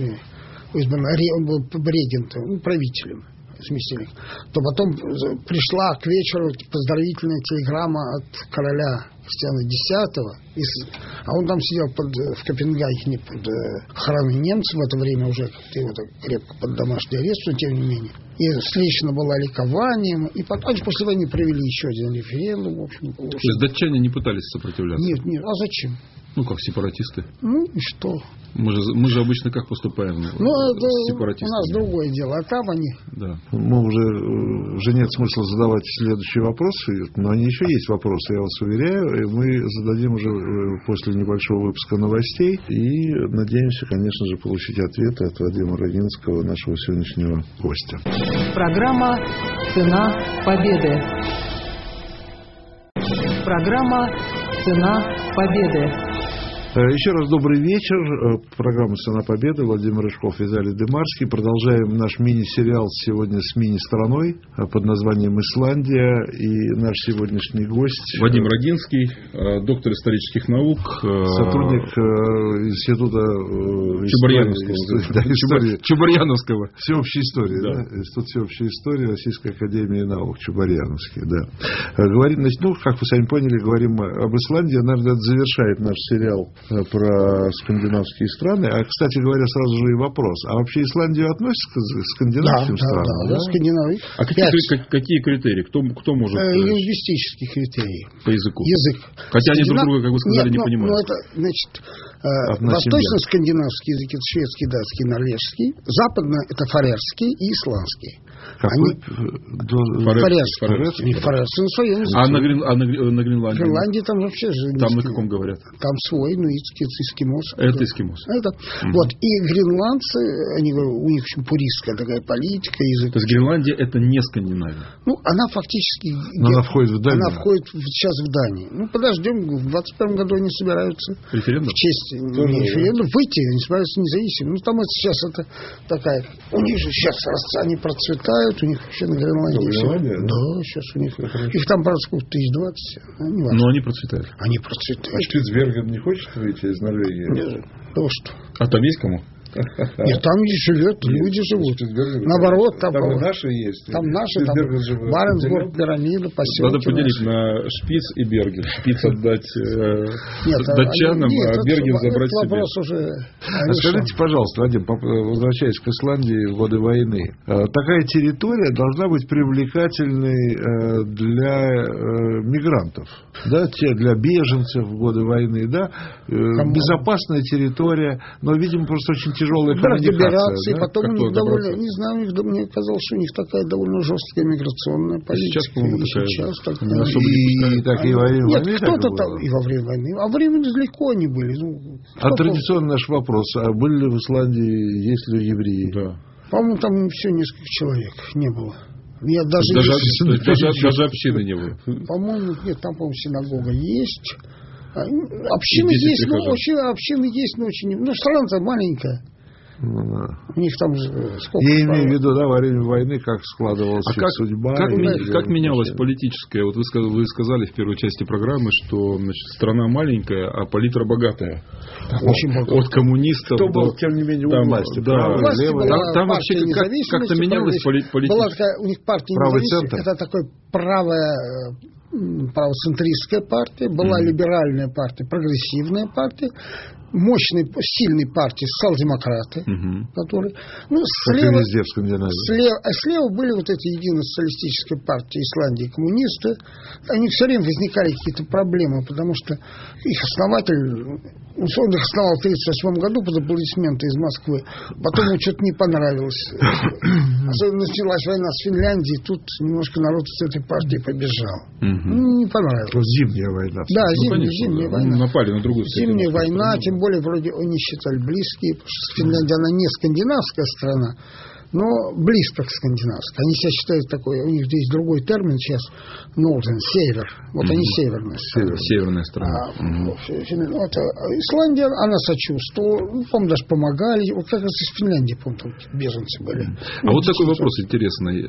Speaker 4: он был регентом, ну, правителем, сместили, то потом пришла к вечеру поздравительная телеграмма от короля Кристиана Десятого, а он там сидел под, в Копенгагене под охраной немцев, в это время уже как-то его так крепко под домашний арест, но тем не менее. И встречена была ликованием, и потом после войны провели еще один референдум. В общем,
Speaker 2: то есть датчане не пытались сопротивляться?
Speaker 4: Нет, нет, а зачем?
Speaker 2: Ну, как сепаратисты.
Speaker 4: Ну, и что?
Speaker 2: Мы же, мы же обычно как поступаем?
Speaker 4: Ну, с сепаратистами? У нас другое дело, а там они...
Speaker 3: Да. Мы уже, уже нет смысла задавать следующие вопросы, но они еще есть вопросы, я вас уверяю, и мы зададим уже после небольшого выпуска новостей, и надеемся, конечно же, получить ответы от Вадима Рогинского, нашего сегодняшнего гостя.
Speaker 1: Программа «Цена победы». Программа «Цена победы».
Speaker 3: Еще раз добрый вечер. Программа «Цена победы». Владимир Рыжков, Виталий Дымарский. Продолжаем наш мини-сериал сегодня с мини-страной под названием Исландия. И наш сегодняшний гость...
Speaker 2: Вадим Рогинский, доктор исторических наук.
Speaker 3: Сотрудник Института
Speaker 2: Чубарьяновского.
Speaker 3: Да, истории.
Speaker 2: Чубарьяновского.
Speaker 3: Всеобщей истории. Да. Да? Институт всеобщей истории Российской академии наук. Чубарьяновский. Да. Говорим, значит, ну, как вы сами поняли, говорим об Исландии. Наверное, это завершает наш сериал про скандинавские страны. А, кстати говоря, сразу же и вопрос. А вообще Исландию относится к скандинавским
Speaker 4: да,
Speaker 3: странам?
Speaker 4: Да, да, да, Скандинавии.
Speaker 2: А какие, какие критерии? Кто, кто может...
Speaker 4: Э, лингвистические критерии.
Speaker 2: По языку?
Speaker 4: Язык.
Speaker 2: Хотя они друг друга, как вы сказали,
Speaker 4: Нет,
Speaker 2: не
Speaker 4: но,
Speaker 2: понимают.
Speaker 4: Ну, это, значит, э, восточно-скандинавский язык — это шведский, датский, норвежский. Западно — это фарерский и исландский.
Speaker 3: Какой?
Speaker 4: Фарерский. Фарерский. Фарерский на своем языке.
Speaker 2: А на, Грен... а на, на Гренландии?
Speaker 4: В Гренландии там вообще же...
Speaker 2: Там на каком говорят?
Speaker 4: Там свой, ну, эскимос.
Speaker 2: Это эскимос.
Speaker 4: Это. Угу. Вот. И гренландцы, они, у них очень пуристская такая политика. Язык.
Speaker 2: То есть Гренландия — это не Скандинавия?
Speaker 4: Ну, она фактически...
Speaker 3: Но она входит в Данию.
Speaker 4: Она входит сейчас в Данию. Ну, подождем, в двадцать первом году они собираются.
Speaker 2: Референдум?
Speaker 4: В честь не выйти, они становятся независимыми. Ну, там это сейчас это такая... У них же сейчас они процветают, у них вообще на Гренландии все. Да, сейчас у них... Их там, правда, сколько, тысяч двадцать.
Speaker 2: Но они процветают.
Speaker 4: Они процветают.
Speaker 3: А Шпицберген не хочет выйти из Норвегии?
Speaker 4: Нет. Да что?
Speaker 2: А там есть кому?
Speaker 4: Нет, там не живет, люди живут. Наоборот, там,
Speaker 3: там наши есть.
Speaker 4: Там наши, там Баренцбург, пирамида, поселки.
Speaker 2: Надо поделить наши. На Шпиц и Берген. Шпиц отдать э, нет, датчанам, нет, а Берген забрать себе.
Speaker 4: Уже...
Speaker 3: А скажите, пожалуйста, Вадим, возвращаясь к Исландии в годы войны, такая территория должна быть привлекательной для мигрантов, да, для беженцев в годы войны, да, Кому? Безопасная территория, но, видимо, просто очень тяжелая коммуникация.
Speaker 4: Да? Потом у них довольно, не знаю, мне казалось, что у них такая довольно жесткая миграционная политика.
Speaker 2: Сейчас, по-моему, такая.
Speaker 4: Сейчас такая.
Speaker 3: И, и так и во время
Speaker 4: Нет,
Speaker 3: войны.
Speaker 4: Кто-то там и во время войны. А время далеко они были. Ну,
Speaker 3: а традиционный наш вопрос. А были ли в Исландии, есть ли евреи?
Speaker 2: Да.
Speaker 4: По-моему, там всего несколько человек не было. Я даже,
Speaker 2: даже, не... даже, даже общины не было.
Speaker 4: По-моему, нет, там, по-моему, синагога есть. Общины есть, но очень, общины есть, но очень... Ну, страна-то маленькая.
Speaker 3: Ну, да.
Speaker 4: У них там сколько...
Speaker 3: Я имею в виду, да, во время войны, как складывалась
Speaker 2: а как,
Speaker 3: судьба.
Speaker 2: Как, ми, как менялась
Speaker 3: вообще.
Speaker 2: политическая... Вот вы сказали, вы сказали в первой части программы, что, значит, страна маленькая, а палитра богатая.
Speaker 4: Очень богатая.
Speaker 2: От коммунистов
Speaker 3: Кто
Speaker 2: до...
Speaker 3: был, тем не менее,
Speaker 2: там,
Speaker 3: у власти.
Speaker 2: Да,
Speaker 3: правая,
Speaker 4: власти
Speaker 3: левая.
Speaker 4: Была
Speaker 2: там, там вообще как, как-то менялась политика.
Speaker 4: Была такая у них партия независимости. Это такой правая... правоцентристская партия, была mm-hmm. либеральная партия, прогрессивная партия, мощной, сильной партии социал-демократы, mm-hmm. которые... Ну, слева, слева, а слева были вот эти едино-социалистические партии Исландии, коммунисты. Они все время возникали какие-то проблемы, потому что их основатель, он их основал в тридцать восьмом году под аплодисменты из Москвы, потом ему что-то не понравилось. Особенно началась война с Финляндией, тут немножко народ с этой партии побежал. Mm-hmm. Не понравилось.
Speaker 3: Зимняя война.
Speaker 4: Да,
Speaker 2: ну,
Speaker 4: зимняя,
Speaker 2: конечно,
Speaker 4: зимняя
Speaker 2: да.
Speaker 4: война.
Speaker 2: Напали на другую сторону.
Speaker 4: Зимняя война, тем более вроде они считали близкие, потому что Финляндия, она не скандинавская страна, но близко к скандинавской. Они себя считают такой, у них здесь другой термин сейчас, Northern, север. Вот mm-hmm. они северная страна.
Speaker 2: Северная страна.
Speaker 4: А, mm-hmm. вот, Исландия, она сочувствовала, ну, по-моему, даже помогали. Вот как раз из Финляндии, по-моему, беженцы были.
Speaker 2: А ну, вот такой вопрос интересный.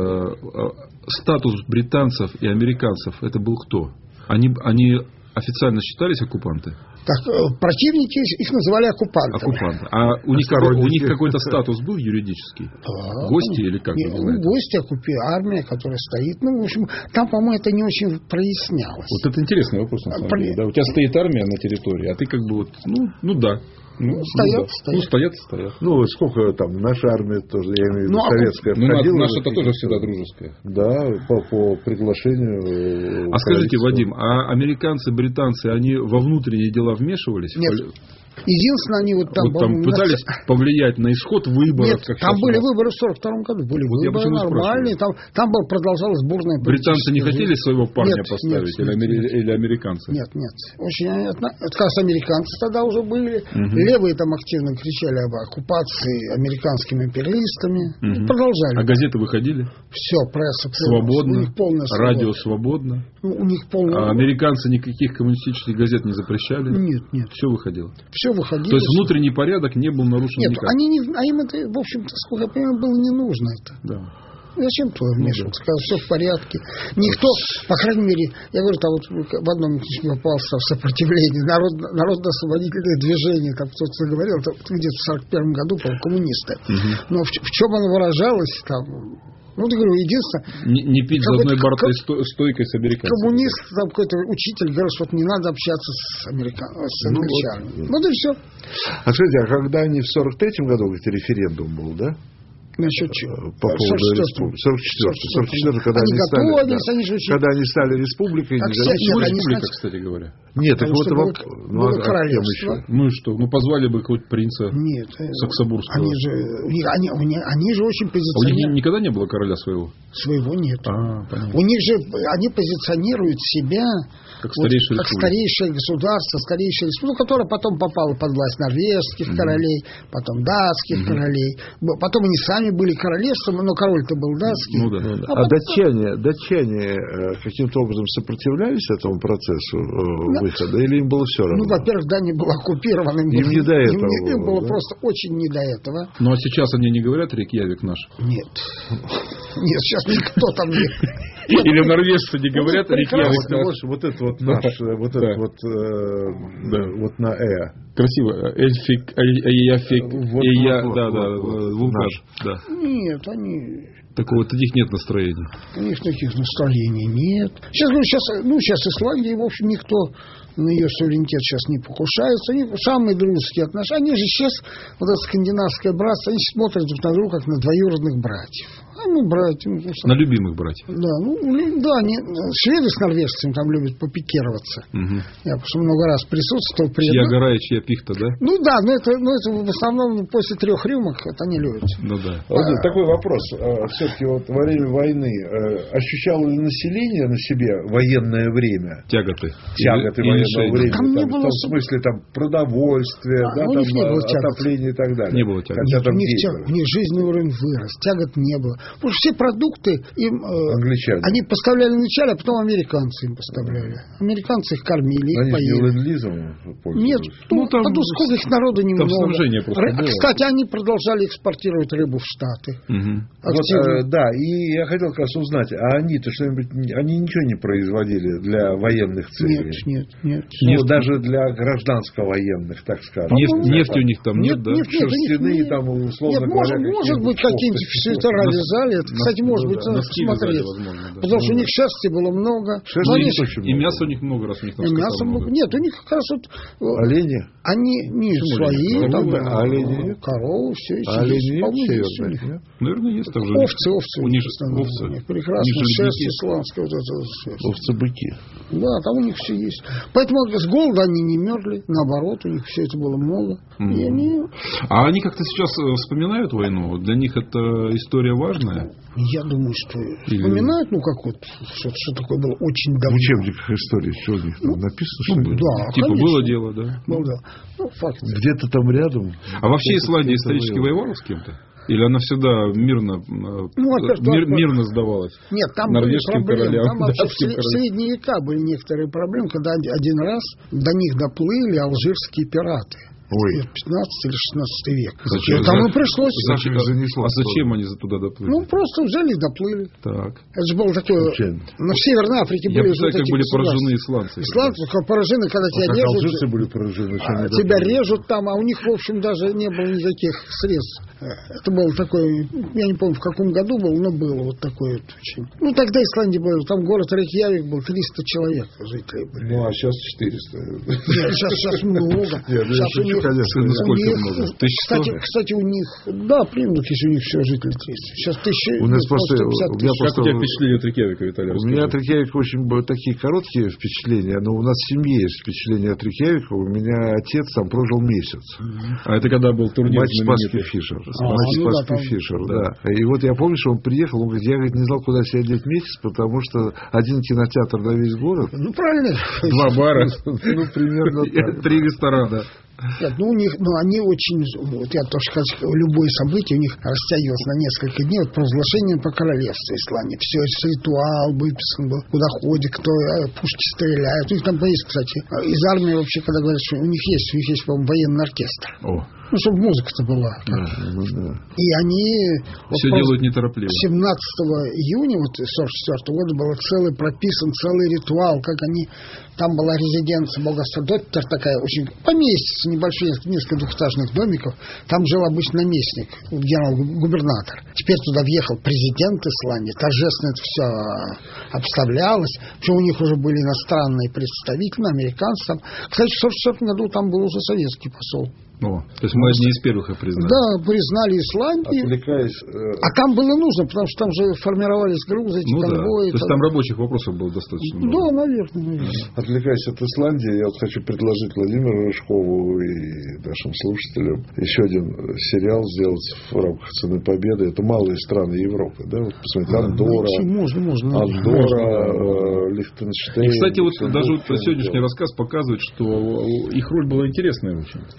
Speaker 2: Статус британцев и американцев, это был кто? Они, они официально считались оккупанты?
Speaker 4: Так, противники их называли оккупантами.
Speaker 2: Оккупанты. А у них, какой, у них какой-то статус был юридический?
Speaker 4: Да,
Speaker 2: гости или как?
Speaker 4: Не, ну, гости, оккупи, армия, которая стоит. Ну, в общем, там, по-моему, это не очень прояснялось.
Speaker 2: Вот это интересный вопрос, на самом
Speaker 4: Про...
Speaker 2: деле. Да? У тебя стоит армия на территории, а ты как бы вот, ну, ну да. Ну,
Speaker 4: стоят,
Speaker 2: ну, да.
Speaker 4: стоят.
Speaker 2: Ну, стоят, стоят.
Speaker 3: Ну, сколько там, наша армия тоже, я имею в виду, ну, советская.
Speaker 2: Ну, наша-то тоже всегда дружеская.
Speaker 3: Да, по, по приглашению.
Speaker 2: А скажите, Вадим, а американцы, британцы, они во внутренние дела вмешивались?
Speaker 4: Нет. Единственное, они вот там,
Speaker 2: вот там пытались на... повлиять на исход выборов.
Speaker 4: Нет, как там были было. Выборы в сорок втором году. Были вот выборы нормальные. Там, там был, продолжалась бурная политика.
Speaker 2: Британцы не хотели своего парня
Speaker 4: нет,
Speaker 2: поставить?
Speaker 4: Нет,
Speaker 2: или,
Speaker 4: нет,
Speaker 2: или, или американцы?
Speaker 4: Нет, нет. Очень, это, как раз американцы тогда уже были. Угу. Левые там активно кричали об оккупации американскими империалистами. Угу. Продолжали.
Speaker 2: А газеты выходили?
Speaker 4: Все, пресса.
Speaker 2: Свободно.
Speaker 4: У них полная свобода.
Speaker 2: Радио свободно.
Speaker 4: Ну, у них полная...
Speaker 2: А американцы никаких коммунистических газет не запрещали?
Speaker 4: Нет, нет.
Speaker 2: Все выходило?
Speaker 4: Все выходило.
Speaker 2: То есть внутренний порядок не был нарушен
Speaker 4: Нет,
Speaker 2: никак?
Speaker 4: они не, а им это, в общем-то, сколько я понимаю, было не нужно это.
Speaker 2: Да.
Speaker 4: Зачем туда вмешиваться? Когда все в порядке. Никто, по крайней мере, я говорю, там вот в одном книжке попался в сопротивлении. Народ, народно-освободительное движение, там кто-то говорил, там, где-то в сорок первом году, по-моему, коммунисты. Угу. Но в, в чем оно выражалось, там... Ну, ты говорю, единственное...
Speaker 2: Не, не пить за одной бартой стойкой с американцами.
Speaker 4: Коммунист, там какой-то учитель, говорит, что вот не надо общаться с, американ... с англичанами. Ну, вот. Вот и все.
Speaker 3: А скажите, а когда они в сорок третьем году, говорите, референдум был, да?
Speaker 4: Насчет чего?
Speaker 3: По поводу республики. сорок четвёртом. сорок четвёртом, когда они, они стали, да, они же очень... когда они стали республикой.
Speaker 2: Так,
Speaker 3: независимой.
Speaker 2: Нет, республика, они, кстати говоря.
Speaker 3: Нет, так вот...
Speaker 4: Было,
Speaker 3: ну,
Speaker 4: было
Speaker 3: а
Speaker 4: королевство.
Speaker 2: Ну и что? Ну позвали бы какого-то принца
Speaker 4: Нет,
Speaker 2: Саксобурского.
Speaker 4: Они же, они, они, они же очень позиционируют...
Speaker 2: А у них никогда не было короля своего?
Speaker 4: Своего нет.
Speaker 2: А, понятно.
Speaker 4: У них же, они позиционируют себя...
Speaker 2: Как,
Speaker 4: вот,
Speaker 2: старейшее,
Speaker 4: как старейшее государство, старейшее республика, ну, которое потом попало под власть норвежских mm-hmm. королей, потом датских mm-hmm. королей. Потом они сами местами были королевства, но король-то был датский.
Speaker 2: Ну, да. Ну, да.
Speaker 3: А, а датчане, датчане каким-то образом сопротивлялись этому процессу да. выхода, или им было все равно?
Speaker 4: Ну, во-первых, Дания была оккупирована. Им,
Speaker 3: им не до этого.
Speaker 4: Им,
Speaker 3: было,
Speaker 4: им было
Speaker 3: да?
Speaker 4: просто очень не до этого.
Speaker 2: Ну, а сейчас они не говорят Рейкьявик наш?
Speaker 4: Нет. Нет, сейчас никто там не...
Speaker 2: Или норвежцы не говорят Рейкьявик наш?
Speaker 3: Вот это вот наш, вот это вот вот на «э».
Speaker 2: Красиво. Эльфик, Эйяфик, Эйя, да, да, Вулкан.
Speaker 4: Нет, они...
Speaker 2: Такого таких нет настроений.
Speaker 4: У них таких настроений нет. Сейчас, ну, сейчас, ну, сейчас Исландия, в общем, никто на ее суверенитет сейчас не покушается. Они самые дружеские отношения. Они же сейчас, вот это скандинавское братство, они смотрят друг на друга, как на двоюродных братьев. А мы братья. Ну,
Speaker 2: на любимых братьев.
Speaker 4: Да, ну, да, они, шведы с норвежцами там любят попикироваться. Угу. Я просто много раз присутствовал. При
Speaker 2: чья гора и чья пихта, да?
Speaker 4: Ну да, но это, но это в основном после трех рюмок это они любят.
Speaker 2: Ну да.
Speaker 3: Вот а, такой вопрос. Все-таки вот во время войны ощущало ли население на себе военное время?
Speaker 2: Тяготы.
Speaker 3: Тяготы
Speaker 2: и,
Speaker 3: военного
Speaker 2: и
Speaker 3: времени.
Speaker 4: Там не
Speaker 3: там,
Speaker 4: было...
Speaker 3: В том смысле там продовольствие, а, да, там, отопление и так далее.
Speaker 2: Не было тягот.
Speaker 3: Хотя, там
Speaker 4: у, них тяг... у них жизненный уровень вырос, тягот не было. Потому что все продукты им,
Speaker 3: англичане.
Speaker 4: Они поставляли вначале, а потом американцы им поставляли. Американцы их кормили, их
Speaker 3: они
Speaker 4: поели.
Speaker 3: Они ленд-лизом пользовались?
Speaker 4: Нет, ну, там, потому сколько их народу немного.
Speaker 2: Там снабжение просто было.
Speaker 4: Кстати, они продолжали экспортировать рыбу в Штаты.
Speaker 3: Угу. Вот, э, да, и я хотел как раз узнать, а они-то что-нибудь, они ничего не производили для военных целей?
Speaker 4: Нет, нет, нет.
Speaker 3: Ну,
Speaker 2: нефть.
Speaker 3: Даже для гражданско-военных, так скажем.
Speaker 2: Нефть, ну, нефть у них там нет, нет да?
Speaker 4: Нет,
Speaker 3: шерстяные
Speaker 4: нет,
Speaker 3: там, условно
Speaker 4: нет,
Speaker 3: говоря,
Speaker 4: может, может быть, какие-нибудь свитера вязали. Это, кстати,
Speaker 2: на,
Speaker 4: может
Speaker 2: ну,
Speaker 4: быть,
Speaker 2: да,
Speaker 4: смотреть.
Speaker 2: Возможно, да.
Speaker 4: Потому что у них шерсти было много.
Speaker 2: Шерсти и мяса у них много, раз у них там
Speaker 4: и мяса много. Нет, у них как раз вот...
Speaker 3: Олени?
Speaker 4: Они не свои. Там,
Speaker 3: олени?
Speaker 4: Коровы, все еще.
Speaker 3: Олени
Speaker 4: есть,
Speaker 3: есть у них.
Speaker 2: Наверное, есть также.
Speaker 4: Овцы, овцы.
Speaker 2: У них
Speaker 4: овцы. Прекрасно. Шерсть исландская. Вот это,
Speaker 3: овцы-быки.
Speaker 4: Да, там у них все есть. Поэтому с голода они не мерзли. Наоборот, у них все это было много. Mm. И они...
Speaker 2: А они как-то сейчас вспоминают войну? Для них это история важная?
Speaker 4: Я думаю, что Или... вспоминают, ну, как вот, что, что такое было очень давно.
Speaker 3: В учебниках истории, что у них там ну, написано, что
Speaker 4: ну,
Speaker 3: ли?
Speaker 4: Да,
Speaker 2: типа
Speaker 4: конечно.
Speaker 2: было дело, да?
Speaker 4: Ну, да. Ну, факт.
Speaker 3: Где-то там рядом.
Speaker 2: А вообще Исландия исторически воевала с кем-то? Или она всегда мирно, ну, мир, мирно сдавалась?
Speaker 4: Нет, там
Speaker 2: норвежским
Speaker 4: были проблемы.
Speaker 2: королям,
Speaker 4: там вообще в средние века были некоторые проблемы, когда один раз до них доплыли алжирские пираты.
Speaker 3: Ой.
Speaker 4: пятнадцатый или шестнадцатый век.
Speaker 2: Зачем?
Speaker 4: Там и пришлось.
Speaker 2: Зачем? А зачем они туда доплыли?
Speaker 4: Ну, просто взяли и доплыли.
Speaker 2: Так.
Speaker 4: Это же было такое... На Северной Африке были...
Speaker 2: Я представляю, как были поражены исландцы.
Speaker 4: Исландцы поражены, когда тебя
Speaker 3: а
Speaker 4: режут.
Speaker 3: Алжирцы были поражены.
Speaker 4: А, тебя режут там, а у них, в общем, даже не было никаких средств. Это было такое... Я не помню, в каком году было, но было вот такое вот очень... Ну, тогда Исландия была... Там город Рейкьявик был, триста человек жителей были.
Speaker 3: Ну, а сейчас четыреста.
Speaker 4: Нет, сейчас, сейчас много.
Speaker 3: Нет, сейчас у них...
Speaker 2: Сколько
Speaker 4: них,
Speaker 2: много?
Speaker 4: Кстати, кстати, у них, да, примут, если у них все жители триста. Сейчас тысяча.
Speaker 3: У нас просто, у меня
Speaker 2: как
Speaker 3: просто,
Speaker 2: у тебя впечатление от Рейкьявика, Виталий?
Speaker 3: У меня от Рейкьявика очень такие короткие впечатления, но у нас в семье есть впечатление от Рейкьявика. У меня отец там прожил месяц.
Speaker 2: А это когда был турнир?
Speaker 3: Матч Спасский Фишер.
Speaker 4: А,
Speaker 3: Матч
Speaker 4: ну
Speaker 3: Спасский
Speaker 4: да,
Speaker 3: Фишер, да. И вот я помню, что он приехал, он говорит, я говорит, не знал, куда себя деть месяц, потому что один кинотеатр на весь город.
Speaker 4: Ну, правильно.
Speaker 2: Два бара.
Speaker 3: Ну, примерно так.
Speaker 2: Три ресторана.
Speaker 4: Нет, ну у них, ну они очень, вот я тоже хочу, любое событие у них растягивалось на несколько дней, вот провозглашение по королевству Исландии. Все, ритуал выписан был, куда ходит, кто, пушки стреляют. У них там есть, кстати, из армии вообще, когда говорят, что у них есть, у них есть, по-моему, военный оркестр.
Speaker 2: О.
Speaker 4: Ну, чтобы музыка-то была.
Speaker 3: Да, ну, да.
Speaker 4: И они...
Speaker 2: Все вот делают неторопливо.
Speaker 4: семнадцатого июня вот, сорок четвёртого года был целый прописан, целый ритуал, как они... Там была резиденция Богастодоттер, такая очень поместье, небольшое, несколько двухэтажных домиков. Там жил обычный наместник, генерал-губернатор. Теперь туда въехал президент Исландии. Торжественно это все обставлялось. Причем у них уже были иностранные представители, американцы там. Кстати, в сорок четвёртом году там был уже советский посол.
Speaker 2: О, то есть мы одни из первых их признали.
Speaker 4: Да, признали Исландию.
Speaker 3: Отвлекаясь, э...
Speaker 4: А там было нужно, потому что там же формировались грузы, эти
Speaker 2: ну,
Speaker 4: конвои.
Speaker 2: Да. То есть там рабочих вопросов было достаточно много.
Speaker 4: Да, наверное, наверное.
Speaker 3: Отвлекаясь от Исландии, я вот хочу предложить Владимиру Рыжкову и нашим слушателям еще один сериал сделать в рамках «Цены Победы». Это малые страны Европы. Да? Вот посмотрите, Андорра,
Speaker 4: ну, можно, можно,
Speaker 3: Андорра, э, Лихтенштейн.
Speaker 2: И, кстати, вот даже вот сегодняшний рассказ показывает, что их роль была интересная очень.
Speaker 3: Конечно.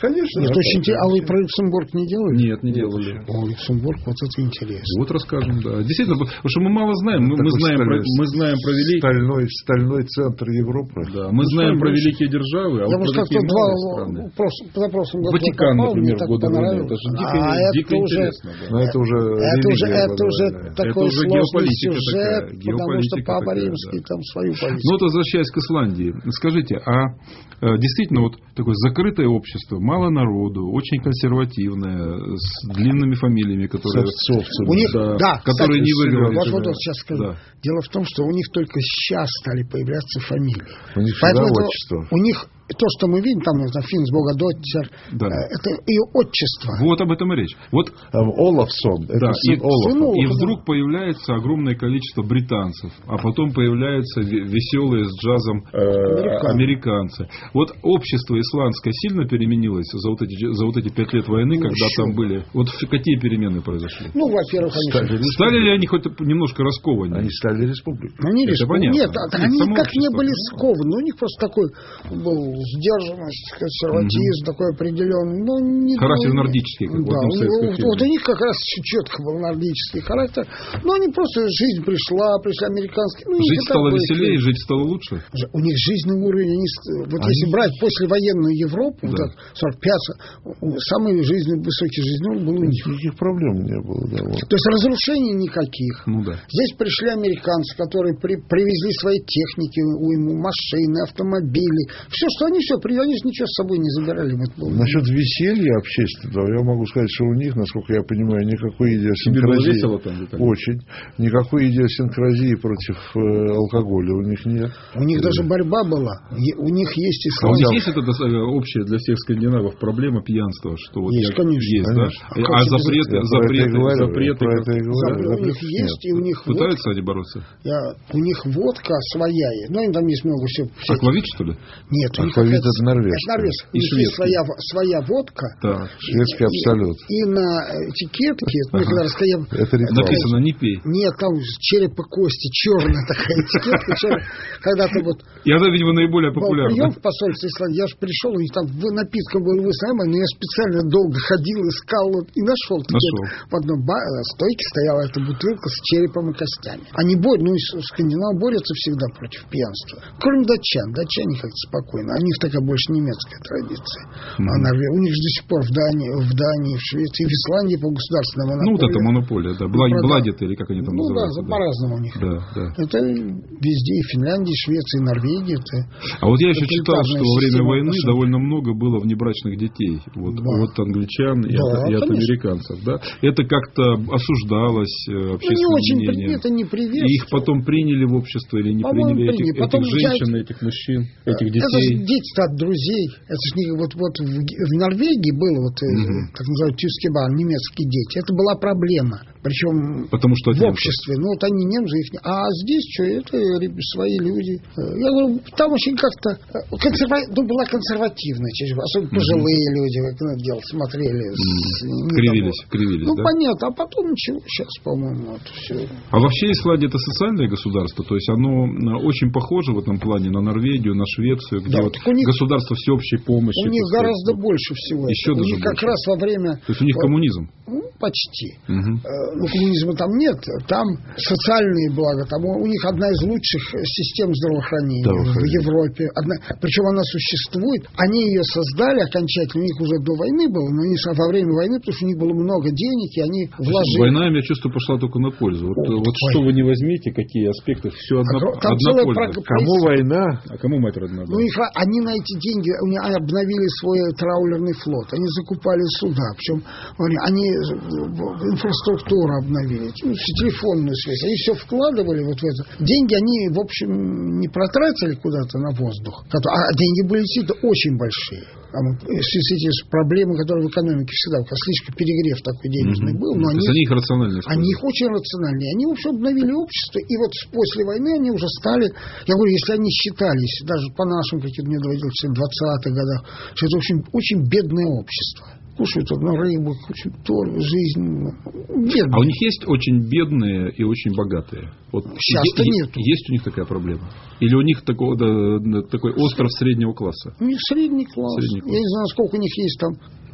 Speaker 4: Это да, очень интересно. А вы про Люксембург не делали?
Speaker 2: Нет, не делали.
Speaker 4: О, Люксембург, вот это интересно.
Speaker 2: Вот расскажем, да. Действительно, потому что мы мало знаем. Мы, мы, знаем, про, мы знаем про великие...
Speaker 3: Стальной, стальной центр Европы.
Speaker 2: Да, мы ну, знаем про великие державы, а
Speaker 4: я
Speaker 2: вот про такие малые страны. Ватикан, например, в годы войны. Это же дико,
Speaker 4: а
Speaker 2: дико
Speaker 4: это уже,
Speaker 2: интересно. Да.
Speaker 3: Но это уже
Speaker 4: это уже, это уже такой
Speaker 2: это уже
Speaker 4: сложный сюжет,
Speaker 2: такая,
Speaker 4: потому что Папа
Speaker 2: такая,
Speaker 4: Римский
Speaker 2: да.
Speaker 4: там свою позицию.
Speaker 2: Ну вот возвращаясь к Исландии, скажите, а действительно вот такое закрытое общество, мало народу, очень консервативное, с длинными фамилиями, которые,
Speaker 4: у них,
Speaker 2: да,
Speaker 4: да,
Speaker 2: которые
Speaker 4: кстати,
Speaker 2: не выговорили.
Speaker 4: Вот, вот, вот сейчас скажу. Да. Дело в том, что у них только сейчас стали появляться фамилии.
Speaker 3: У них
Speaker 4: Поэтому
Speaker 3: отчество.
Speaker 4: У них то, что мы видим, там, это Финсбога-Доттер, да. это ее отчество.
Speaker 2: Вот об этом и речь. Вот
Speaker 3: Олафсон. Это
Speaker 2: да,
Speaker 3: сын
Speaker 2: и,
Speaker 3: Олафа.
Speaker 2: и вдруг появляется огромное количество британцев, а потом появляются веселые с джазом э, американцы. Вот общество исландское сильно переменилось за вот эти, за вот эти пять лет войны, ну, когда еще. Там были. Вот какие перемены произошли?
Speaker 4: Ну, во-первых, они
Speaker 2: стали, стали ли они хоть немножко раскованы?
Speaker 3: Они стали республикой.
Speaker 4: Они республикой. Нет, они как
Speaker 2: общество.
Speaker 4: Не были скованы. У них просто такой был сдержанность, консерватизм, угу. такой определенный. Но не
Speaker 2: характер
Speaker 4: был,
Speaker 2: нордический, как
Speaker 4: да,
Speaker 2: в
Speaker 4: у, вот у них как раз четко был нордический характер. Но они просто, жизнь пришла, пришли американские. Ну,
Speaker 2: жить стало веселее, жить стало лучше.
Speaker 4: У них жизненный уровень, они, вот они... если брать послевоенную Европу, да. так, сорок пятый, самый жизненный, высокий жизненный уровень был у них.
Speaker 3: Никаких проблем не было. Да, вот.
Speaker 4: То есть разрушений никаких.
Speaker 2: Ну, да.
Speaker 4: Здесь пришли американцы, которые при, привезли свои техники, уйму, машины, автомобили. Все, что они все привезли, они ничего с собой не забирали.
Speaker 3: Насчет веселья общественного, я могу сказать, что у них, насколько я понимаю, никакой идиосинкразии.
Speaker 2: Весело там,
Speaker 3: очень. Никакой идиосинкразии против э, алкоголя у них нет.
Speaker 4: У них даже борьба была. У них есть и
Speaker 2: а у них есть это общая для всех скандинавов проблема пьянства? Что вот
Speaker 4: есть,
Speaker 2: я,
Speaker 4: конечно.
Speaker 2: Есть,
Speaker 3: конечно.
Speaker 2: Да? А, а запреты, запреты,
Speaker 3: говорю,
Speaker 2: запреты,
Speaker 4: запреты у них есть, и у них
Speaker 2: пытаются
Speaker 4: водка,
Speaker 2: они бороться?
Speaker 4: Я, у них водка своя, ну им там есть много всего.
Speaker 2: Аквавит, что ли?
Speaker 4: Нет, у них
Speaker 3: аквавит это норвежская.
Speaker 4: У них есть своя, своя водка.
Speaker 2: Да.
Speaker 3: Шведский абсолют.
Speaker 4: И, и на этикетке, ага. когда рассказал,
Speaker 2: написано не пей.
Speaker 4: Нет, там череп и кости, черная такая этикетка. Когда-то вот.
Speaker 2: И она, видимо, наиболее популярна.
Speaker 4: Прием в посольстве Исландии, я же пришел, у них там напитком был высамый, но я специально долго ходил, искал и нашел.
Speaker 2: Нашел.
Speaker 4: В одной стойке стояла эта бутылка с черепом и костями. Они борются, ну, скандинавы борются всегда против пьянства. Кроме датчан. Датчане как-то спокойно. У них такая больше немецкая традиция. Mm-hmm. А Норвегия, у них же до сих пор в Дании, в Дании, в Швеции, в Исландии по государственной монополии.
Speaker 2: Ну, вот это монополия, да. Благ, ну, Бладет, или как они там
Speaker 4: ну,
Speaker 2: называются.
Speaker 4: Ну, да, по-разному у них.
Speaker 2: Да, да.
Speaker 4: Это везде, и Финляндии, и Швеции, и Норвегии. Это,
Speaker 2: а вот я еще читал, что во время войны
Speaker 4: отношений.
Speaker 2: довольно много было внебрачных детей. Вот, да. От англичан и,
Speaker 4: да,
Speaker 2: от, и от американцев. Да? Это как-то осуждалось общественное
Speaker 4: ну, не очень,
Speaker 2: мнение.
Speaker 4: Это не приветствовало.
Speaker 2: И их потом приняли в общество или не
Speaker 4: По-моему,
Speaker 2: приняли,
Speaker 4: приняли.
Speaker 2: этих,
Speaker 4: Потом
Speaker 2: этих женщин,
Speaker 4: я...
Speaker 2: этих мужчин, этих детей.
Speaker 4: Это же дети-то от друзей. Это же не, вот, вот в, в Норвегии было, вот, mm-hmm. как называют, тюскебан, немецкие дети. Это была проблема. Причем
Speaker 2: Потому что
Speaker 4: в обществе. Ну, вот они немцы, их... а здесь что, это свои люди. Я говорю, там очень как-то консерва... ну, была консервативная часть, особенно mm-hmm. пожилые люди, как на дело смотрели.
Speaker 2: Mm-hmm. С... Кривились, кривились,
Speaker 4: ну,
Speaker 2: да?
Speaker 4: понятно, а потом ничего, сейчас, по-моему, это все.
Speaker 2: А вообще Исландия это социальное государство, то есть оно очень похоже в этом плане на Норвегию, на Швецию, где да, вот них... государство всеобщей помощи.
Speaker 4: У них гораздо сказать, больше всего.
Speaker 2: Еще
Speaker 4: у
Speaker 2: даже
Speaker 4: них
Speaker 2: больше.
Speaker 4: Как раз во время...
Speaker 2: То есть у них коммунизм?
Speaker 4: Ну, почти.
Speaker 2: Угу.
Speaker 4: Ну, коммунизма там нет. Там социальные блага. Там у них одна из лучших систем здравоохранения да, в Европе. Одна, причем она существует. Они ее создали окончательно. У них уже до войны было, но не во время войны, потому что у них было много денег, и они вложили.
Speaker 2: Война, я чувствую, пошла только на пользу. Вот, вот что вы не возьмите, какие аспекты, все одна,
Speaker 4: а,
Speaker 2: одна польза.
Speaker 3: Про... Кому война?
Speaker 2: А кому мать родная?
Speaker 4: Ну, их, они на эти деньги они обновили свой траулерный флот. Они закупали суда. Причем они инфраструктуру обновили, телефонную связь. Они все вкладывали вот в это. Деньги они, в общем, не протратили куда-то на воздух. А деньги были действительно очень большие. А в связи с проблемами, которые в экономике всегда, слишком перегрев такой денежный mm-hmm. был. Но они,
Speaker 2: они их рационально использовали.
Speaker 4: Они их очень рациональные. Они, в общем, обновили общество. И вот после войны они уже стали, я говорю, если они считались, даже по нашим, как мне доводилось, в двадцатых годах, что это очень, очень бедное общество. Кушают одну рыбу, кушают то, жизнь бедная.
Speaker 2: А у них есть очень бедные и очень богатые? Вот
Speaker 4: сейчас-то
Speaker 2: е-
Speaker 4: нет.
Speaker 2: Есть у них такая проблема? Или у них такой, да, такой остров среднего класса?
Speaker 4: У них средний класс.
Speaker 2: Средний класс.
Speaker 4: Я не знаю, сколько у них есть там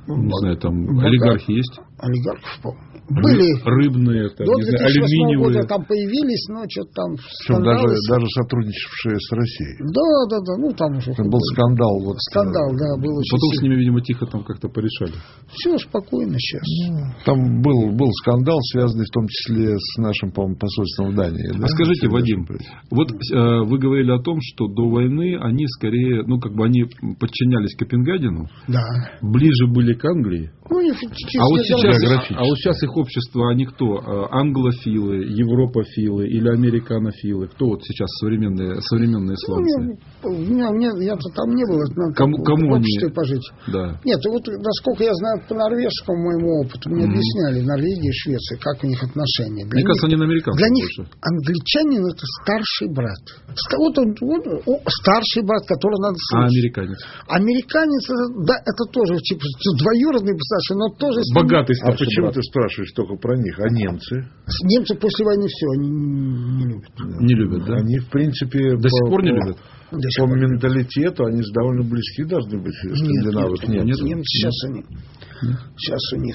Speaker 2: Не знаю, там олигархи есть?
Speaker 4: Олигархов, были.
Speaker 2: Рыбные, там,
Speaker 4: до
Speaker 2: не
Speaker 4: две тысячи восьмого года там появились, но что-то там
Speaker 3: скандалы. Даже, даже сотрудничавшие с Россией.
Speaker 4: Да, да, да. Ну, там уже
Speaker 3: был скандал. Вот,
Speaker 4: скандал, да, был очень
Speaker 2: Потом
Speaker 4: сильный.
Speaker 2: с ними, видимо, тихо там как-то порешали.
Speaker 4: Все спокойно сейчас.
Speaker 3: Там был, был скандал, связанный в том числе с нашим, по-моему, посольством в Дании.
Speaker 2: Да? А скажите, Вадим, вот э, вы говорили о том, что до войны они скорее, ну, как бы они подчинялись Копенгагену,
Speaker 4: да.
Speaker 2: ближе были к Англии.
Speaker 4: Ну,
Speaker 2: а, вот сейчас, а вот сейчас их общество, они кто? Англофилы, европофилы или американофилы? Кто вот сейчас современные, современные исландцы?
Speaker 4: Ну, меня, меня, я-то там не был. Надо
Speaker 2: кому кому они?
Speaker 4: Пожить.
Speaker 2: Да.
Speaker 4: Нет, вот насколько я знаю по норвежскому моему опыту, мне mm-hmm. объясняли в Норвегии и Швеции, как у них отношения. Для
Speaker 2: Мне них, кажется, они на американцев
Speaker 4: Для них
Speaker 2: больше.
Speaker 4: Англичанин это старший брат. Вот он, вот, о, старший брат, которого надо слушать.
Speaker 2: А американец?
Speaker 4: Американец, да, это тоже типа двоюродный старший, но тоже...
Speaker 2: Богатый
Speaker 3: старший. А почему
Speaker 2: брат.
Speaker 3: Ты спрашиваешь только про них? А немцы?
Speaker 4: Немцы после войны все, они не любят.
Speaker 2: Не любят, да?
Speaker 3: Они, в принципе...
Speaker 2: До сих пор не любят?
Speaker 3: До по менталитету они довольно близки должны быть скандинавы к немцам.
Speaker 4: Нет, немцы сейчас они... Сейчас у них...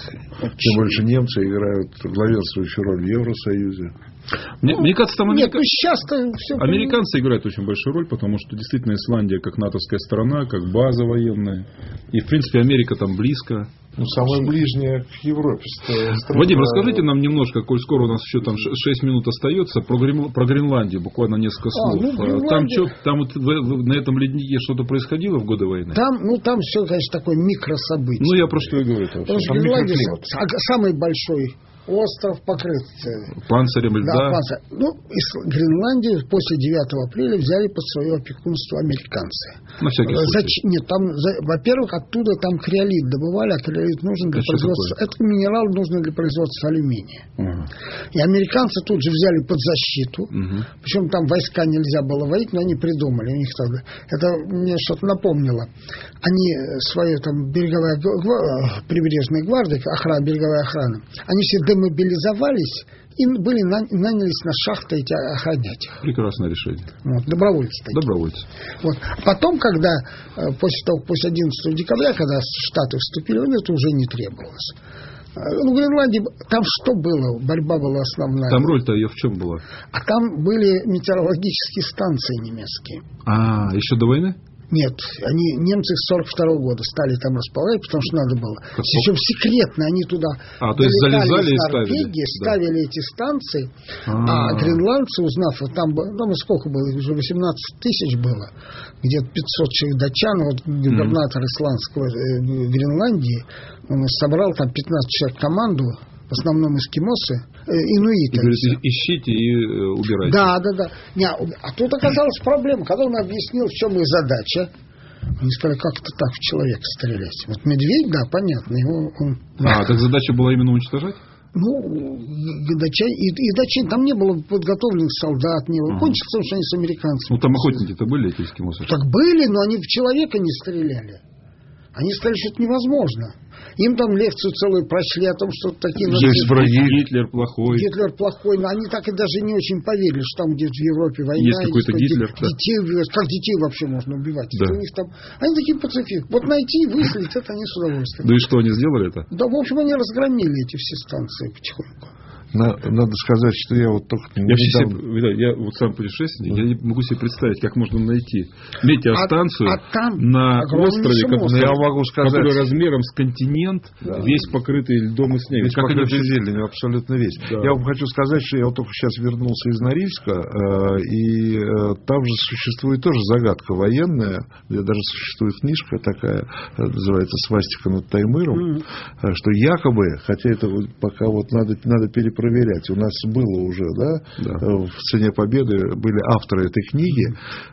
Speaker 3: Тем больше немцы играют главенствующую роль в Евросоюзе.
Speaker 2: Мне, мне кажется, там америка...
Speaker 4: Нет, ну сейчас-то все...
Speaker 2: американцы играют очень большую роль, потому что действительно Исландия как натовская страна, как база военная. И, в принципе, Америка там близко.
Speaker 3: Ну, самая ближняя к Европе страна.
Speaker 2: Вадим, расскажите нам немножко, коль скоро у нас еще там шесть минут остается, про, Грин... про Гренландию, буквально несколько слов. А, ну, там что, там вот в, в, на этом леднике что-то происходило в годы войны?
Speaker 4: Там, ну, там все, конечно, такое микрособытие.
Speaker 2: Ну, я про что и говорю. Там,
Speaker 4: Потому что Гренландия самый большой остров покрыт
Speaker 2: панцирем льда.
Speaker 4: Да, панцирь. Ну, Гренландию после девятого апреля взяли под свое опекунство американцы.
Speaker 2: На всякий случай.
Speaker 4: Зач... Нет, там, за... во-первых, оттуда там криолит добывали, а криолит нужен для это производства... Это минерал нужен для производства алюминия. Угу. И американцы тут же взяли под защиту. Угу. Причем там войска нельзя было водить, но они придумали. У них тогда... Это мне что-то напомнило. Они свою там береговая прибрежная гвардия, охрана, береговая охрана, они все демобилизовались и были, нанялись на шахты эти охранять их.
Speaker 2: Прекрасное решение.
Speaker 4: Вот, добровольцы такие.
Speaker 2: Добровольцы.
Speaker 4: Вот. Потом, когда, после того, после одиннадцатого декабря, когда Штаты вступили в войну, это уже не требовалось. Ну, в Гренландии там что было? Борьба была основная.
Speaker 2: Там роль-то ее в чем была?
Speaker 4: А там были метеорологические станции немецкие.
Speaker 2: А, еще до войны?
Speaker 4: Нет, они, немцы с сорок второго года стали там располагать, потому что надо было. Как Причем секретно они туда
Speaker 2: а, то есть залезали
Speaker 4: из
Speaker 2: и
Speaker 4: Норвегии, ставили, ставили
Speaker 2: да.
Speaker 4: эти станции,
Speaker 2: А-а-а.
Speaker 4: а гренландцы, узнав, там, там сколько было, уже восемнадцать тысяч было, где-то пятьсот человек датчан, вот губернатор mm-hmm. исландского э, Гренландии, он собрал там пятнадцать человек команду, в основном эскимосы, э, инуиты.
Speaker 2: И говорит, ищите и э, убирайте.
Speaker 4: Да, да, да. Не, а тут оказалась проблема. Когда он объяснил, в чем их задача, они сказали, как это так в человека стрелять. Вот медведь, да, понятно. Его, он...
Speaker 2: А, так задача была именно уничтожать?
Speaker 4: Ну, датчане, и, и датчане, там не было подготовленных солдат, не было. Ага. Кончится, потому что они с американцами.
Speaker 2: Ну, там охотники-то были, эти эскимосы?
Speaker 4: Так были, но они в человека не стреляли. Они сказали, что это невозможно. Им там лекцию целую прочли о том, что такие...
Speaker 3: Здесь враги.
Speaker 2: Гитлер плохой.
Speaker 4: Гитлер плохой. Но они так и даже не очень поверили, что там где-то в Европе война.
Speaker 2: Есть какой-то Гитлер.
Speaker 4: Да. Детей убивают. Как детей вообще можно убивать?
Speaker 2: Да.
Speaker 4: У них там... Они такие пацифисты. Вот найти и выследить, это они с удовольствием.
Speaker 2: Да и что, они сделали это?
Speaker 4: Да, в общем, они разгромили эти все станции потихоньку.
Speaker 3: Надо сказать, что я вот только...
Speaker 2: Я, недавно... себе, я вот сам путешественник, я не могу себе представить, как можно найти метеостанцию
Speaker 4: а, а там
Speaker 2: на острове, который,
Speaker 3: я могу сказать,
Speaker 2: который размером с континент, да. весь покрытый льдом и снегом.
Speaker 3: Весь покрытый зеленью, абсолютно весь. Да. Я вам хочу сказать, что я вот только сейчас вернулся из Норильска, э, и э, там же существует тоже загадка военная, где даже существует книжка такая, называется «Свастика над Таймыром», mm-hmm. что якобы, хотя это пока вот надо, надо перепроверить, проверять. У нас было уже, да, да, в «Цене победы» были авторы этой книги.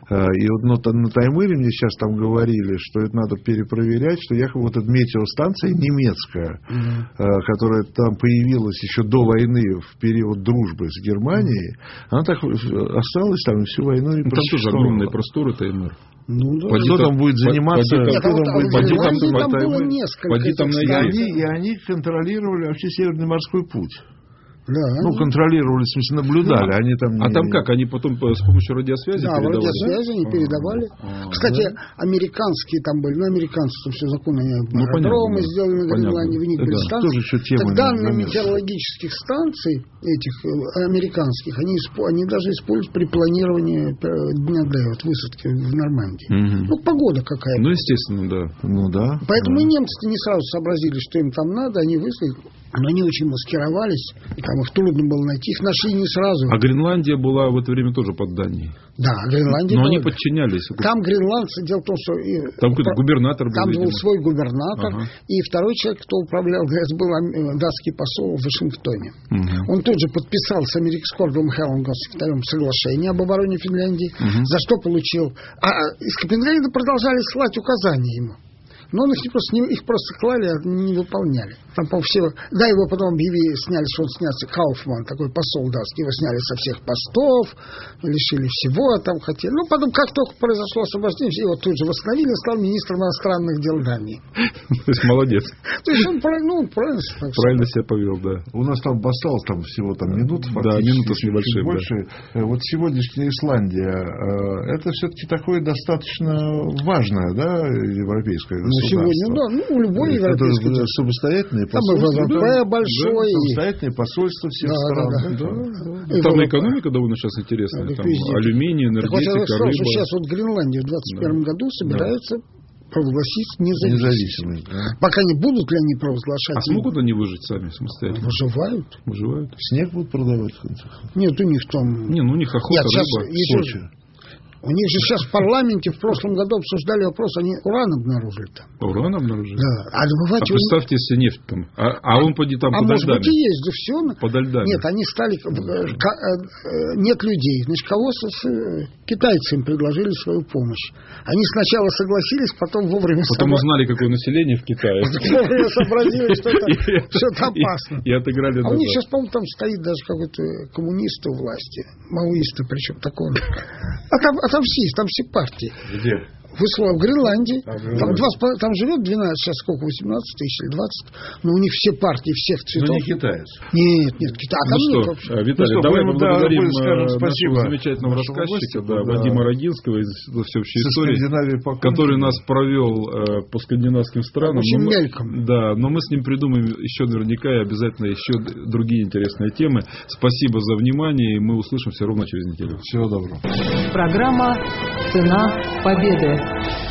Speaker 3: И вот на Таймыре мне сейчас там говорили, что это надо перепроверять, что якобы вот эта метеостанция немецкая, mm-hmm. которая там появилась еще до войны в период дружбы с Германией, mm-hmm. она так осталась там всю войну.
Speaker 2: Ну, там тоже огромные просторы Таймыр.
Speaker 3: Ну, да. Кто там будет заниматься?
Speaker 4: Нет,
Speaker 3: кто
Speaker 4: а
Speaker 3: там будет
Speaker 4: поди
Speaker 3: там,
Speaker 4: там, там было несколько.
Speaker 2: Поди там
Speaker 3: и, они, и они контролировали вообще Северный морской путь.
Speaker 4: Да,
Speaker 3: ну,
Speaker 4: они...
Speaker 3: контролировали, в смысле, наблюдали. Да. Они там не...
Speaker 2: А там как? Они потом с помощью радиосвязи
Speaker 4: да,
Speaker 2: передавали?
Speaker 4: Да, радиосвязи они передавали. А-а-а. Кстати, да? Американские там были, ну, американцы там все законы, они ну, аэродромы да. сделали на Гренландии, в них были
Speaker 3: станции. Тоже еще тема.
Speaker 4: Так данные метеорологических станций, этих американских, они, они даже используют при планировании дня Д, вот высадки в Нормандии. Угу. Ну, погода какая-то.
Speaker 2: Ну, естественно, да.
Speaker 3: Ну, да.
Speaker 4: Поэтому
Speaker 3: да.
Speaker 4: и немцы не сразу сообразили, что им там надо, они выслали. Но они очень маскировались, там их трудно было найти, их нашли не сразу.
Speaker 2: А Гренландия была в это время тоже под Данией?
Speaker 4: Да, Гренландия
Speaker 2: Но
Speaker 4: была.
Speaker 2: они подчинялись.
Speaker 4: Там гренландцы, дело в том, что...
Speaker 2: Там какой-то губернатор был,
Speaker 4: Там
Speaker 2: видимо.
Speaker 4: был свой губернатор, ага. и второй человек, кто управлял ГЭС, был датский посол в Вашингтоне. Угу. Он тут же подписал с Скордом Хеллом госсекретарем соглашение об обороне Финляндии, угу. за что получил... А из Копенгагена продолжали слать указания ему. Но он их, не просто, не, их просто клали, а не выполняли. Там, по всего, да, его потом объявили, сняли, что он снялся, Кауфман, такой посол датский, его сняли со всех постов, лишили всего, там хотели. Ну, потом, как только произошло освобождение, его тут же восстановили, он стал министром иностранных дел Дании.
Speaker 2: То есть, молодец.
Speaker 4: То есть, он правильно, ну, правильно,
Speaker 2: правильно себя повел, да.
Speaker 3: У нас там осталось там всего там минут,
Speaker 2: да, минута с небольшим,
Speaker 3: больше. Да. Вот сегодняшняя Исландия, это все-таки такое достаточно важное, да, европейское государство.
Speaker 4: Ну, сегодня, да, ну, у любой европейской
Speaker 3: это самостоятельные
Speaker 4: там
Speaker 3: посольства.
Speaker 4: Там ВВП большой.
Speaker 3: Да, самостоятельные посольства всех
Speaker 4: да,
Speaker 3: стран.
Speaker 4: Да, да,
Speaker 3: да,
Speaker 4: да.
Speaker 2: Да. Там экономика довольно сейчас интересная.
Speaker 4: Да,
Speaker 2: там алюминий, энергетика,
Speaker 4: так вот, я сказал,
Speaker 2: рыба.
Speaker 4: Что сейчас вот Гренландия в двадцать первом да. году собирается да. провозгласить независимость.
Speaker 3: Да.
Speaker 4: Пока не будут ли они провозглашать?
Speaker 2: А смогут они выжить сами самостоятельно?
Speaker 4: Выживают.
Speaker 2: Выживают.
Speaker 3: Снег будут продавать в конце.
Speaker 4: Нет, у них там...
Speaker 2: Не, ну у них охота,
Speaker 4: Нет,
Speaker 2: рыба.
Speaker 4: Сочи. У них же сейчас в парламенте в прошлом году обсуждали вопрос, они уран обнаружили там.
Speaker 2: Уран обнаружили?
Speaker 4: Да. А, добывать
Speaker 2: а представьте, если нефть там. А, а он поди там
Speaker 4: а
Speaker 2: подо
Speaker 4: может
Speaker 2: льдами.
Speaker 4: быть и есть, да все.
Speaker 2: Подо льдами.
Speaker 4: Нет, они стали... Нет людей. Значит, кого китайцы им предложили свою помощь. Они сначала согласились, потом вовремя...
Speaker 2: Потом узнали, какое население в Китае.
Speaker 4: Вовремя сообразили, что это опасно.
Speaker 2: И отыграли назад.
Speaker 4: А у них сейчас, по-моему, там стоит даже какой-то коммунист у власти. Маоисты причем такой. А там, а там все есть, там все партии.
Speaker 3: Где?
Speaker 4: В, в Гренландии. А, в там, два, там живет двенадцать, сейчас сколько, восемнадцать тысяч или двадцать. Но у них все партии всех цветов.
Speaker 3: Но не китаец.
Speaker 4: Нет, нет, Китай. А
Speaker 2: ну
Speaker 4: там
Speaker 2: что,
Speaker 4: нет вообще.
Speaker 2: Виталий,
Speaker 3: ну,
Speaker 2: давай
Speaker 3: мы
Speaker 2: поблагодарим
Speaker 3: да, скажем, спасибо
Speaker 2: нашего замечательного рассказчика, да,
Speaker 3: да.
Speaker 2: Вадима Рогинского из всеобщей истории, который нас провел э, по скандинавским странам.
Speaker 4: Очень
Speaker 2: но
Speaker 4: мельком.
Speaker 2: Мы, да, но мы с ним придумаем еще наверняка и обязательно еще другие интересные темы. Спасибо за внимание, и мы услышимся ровно через неделю.
Speaker 3: Всего доброго.
Speaker 1: Программа «Цена победы».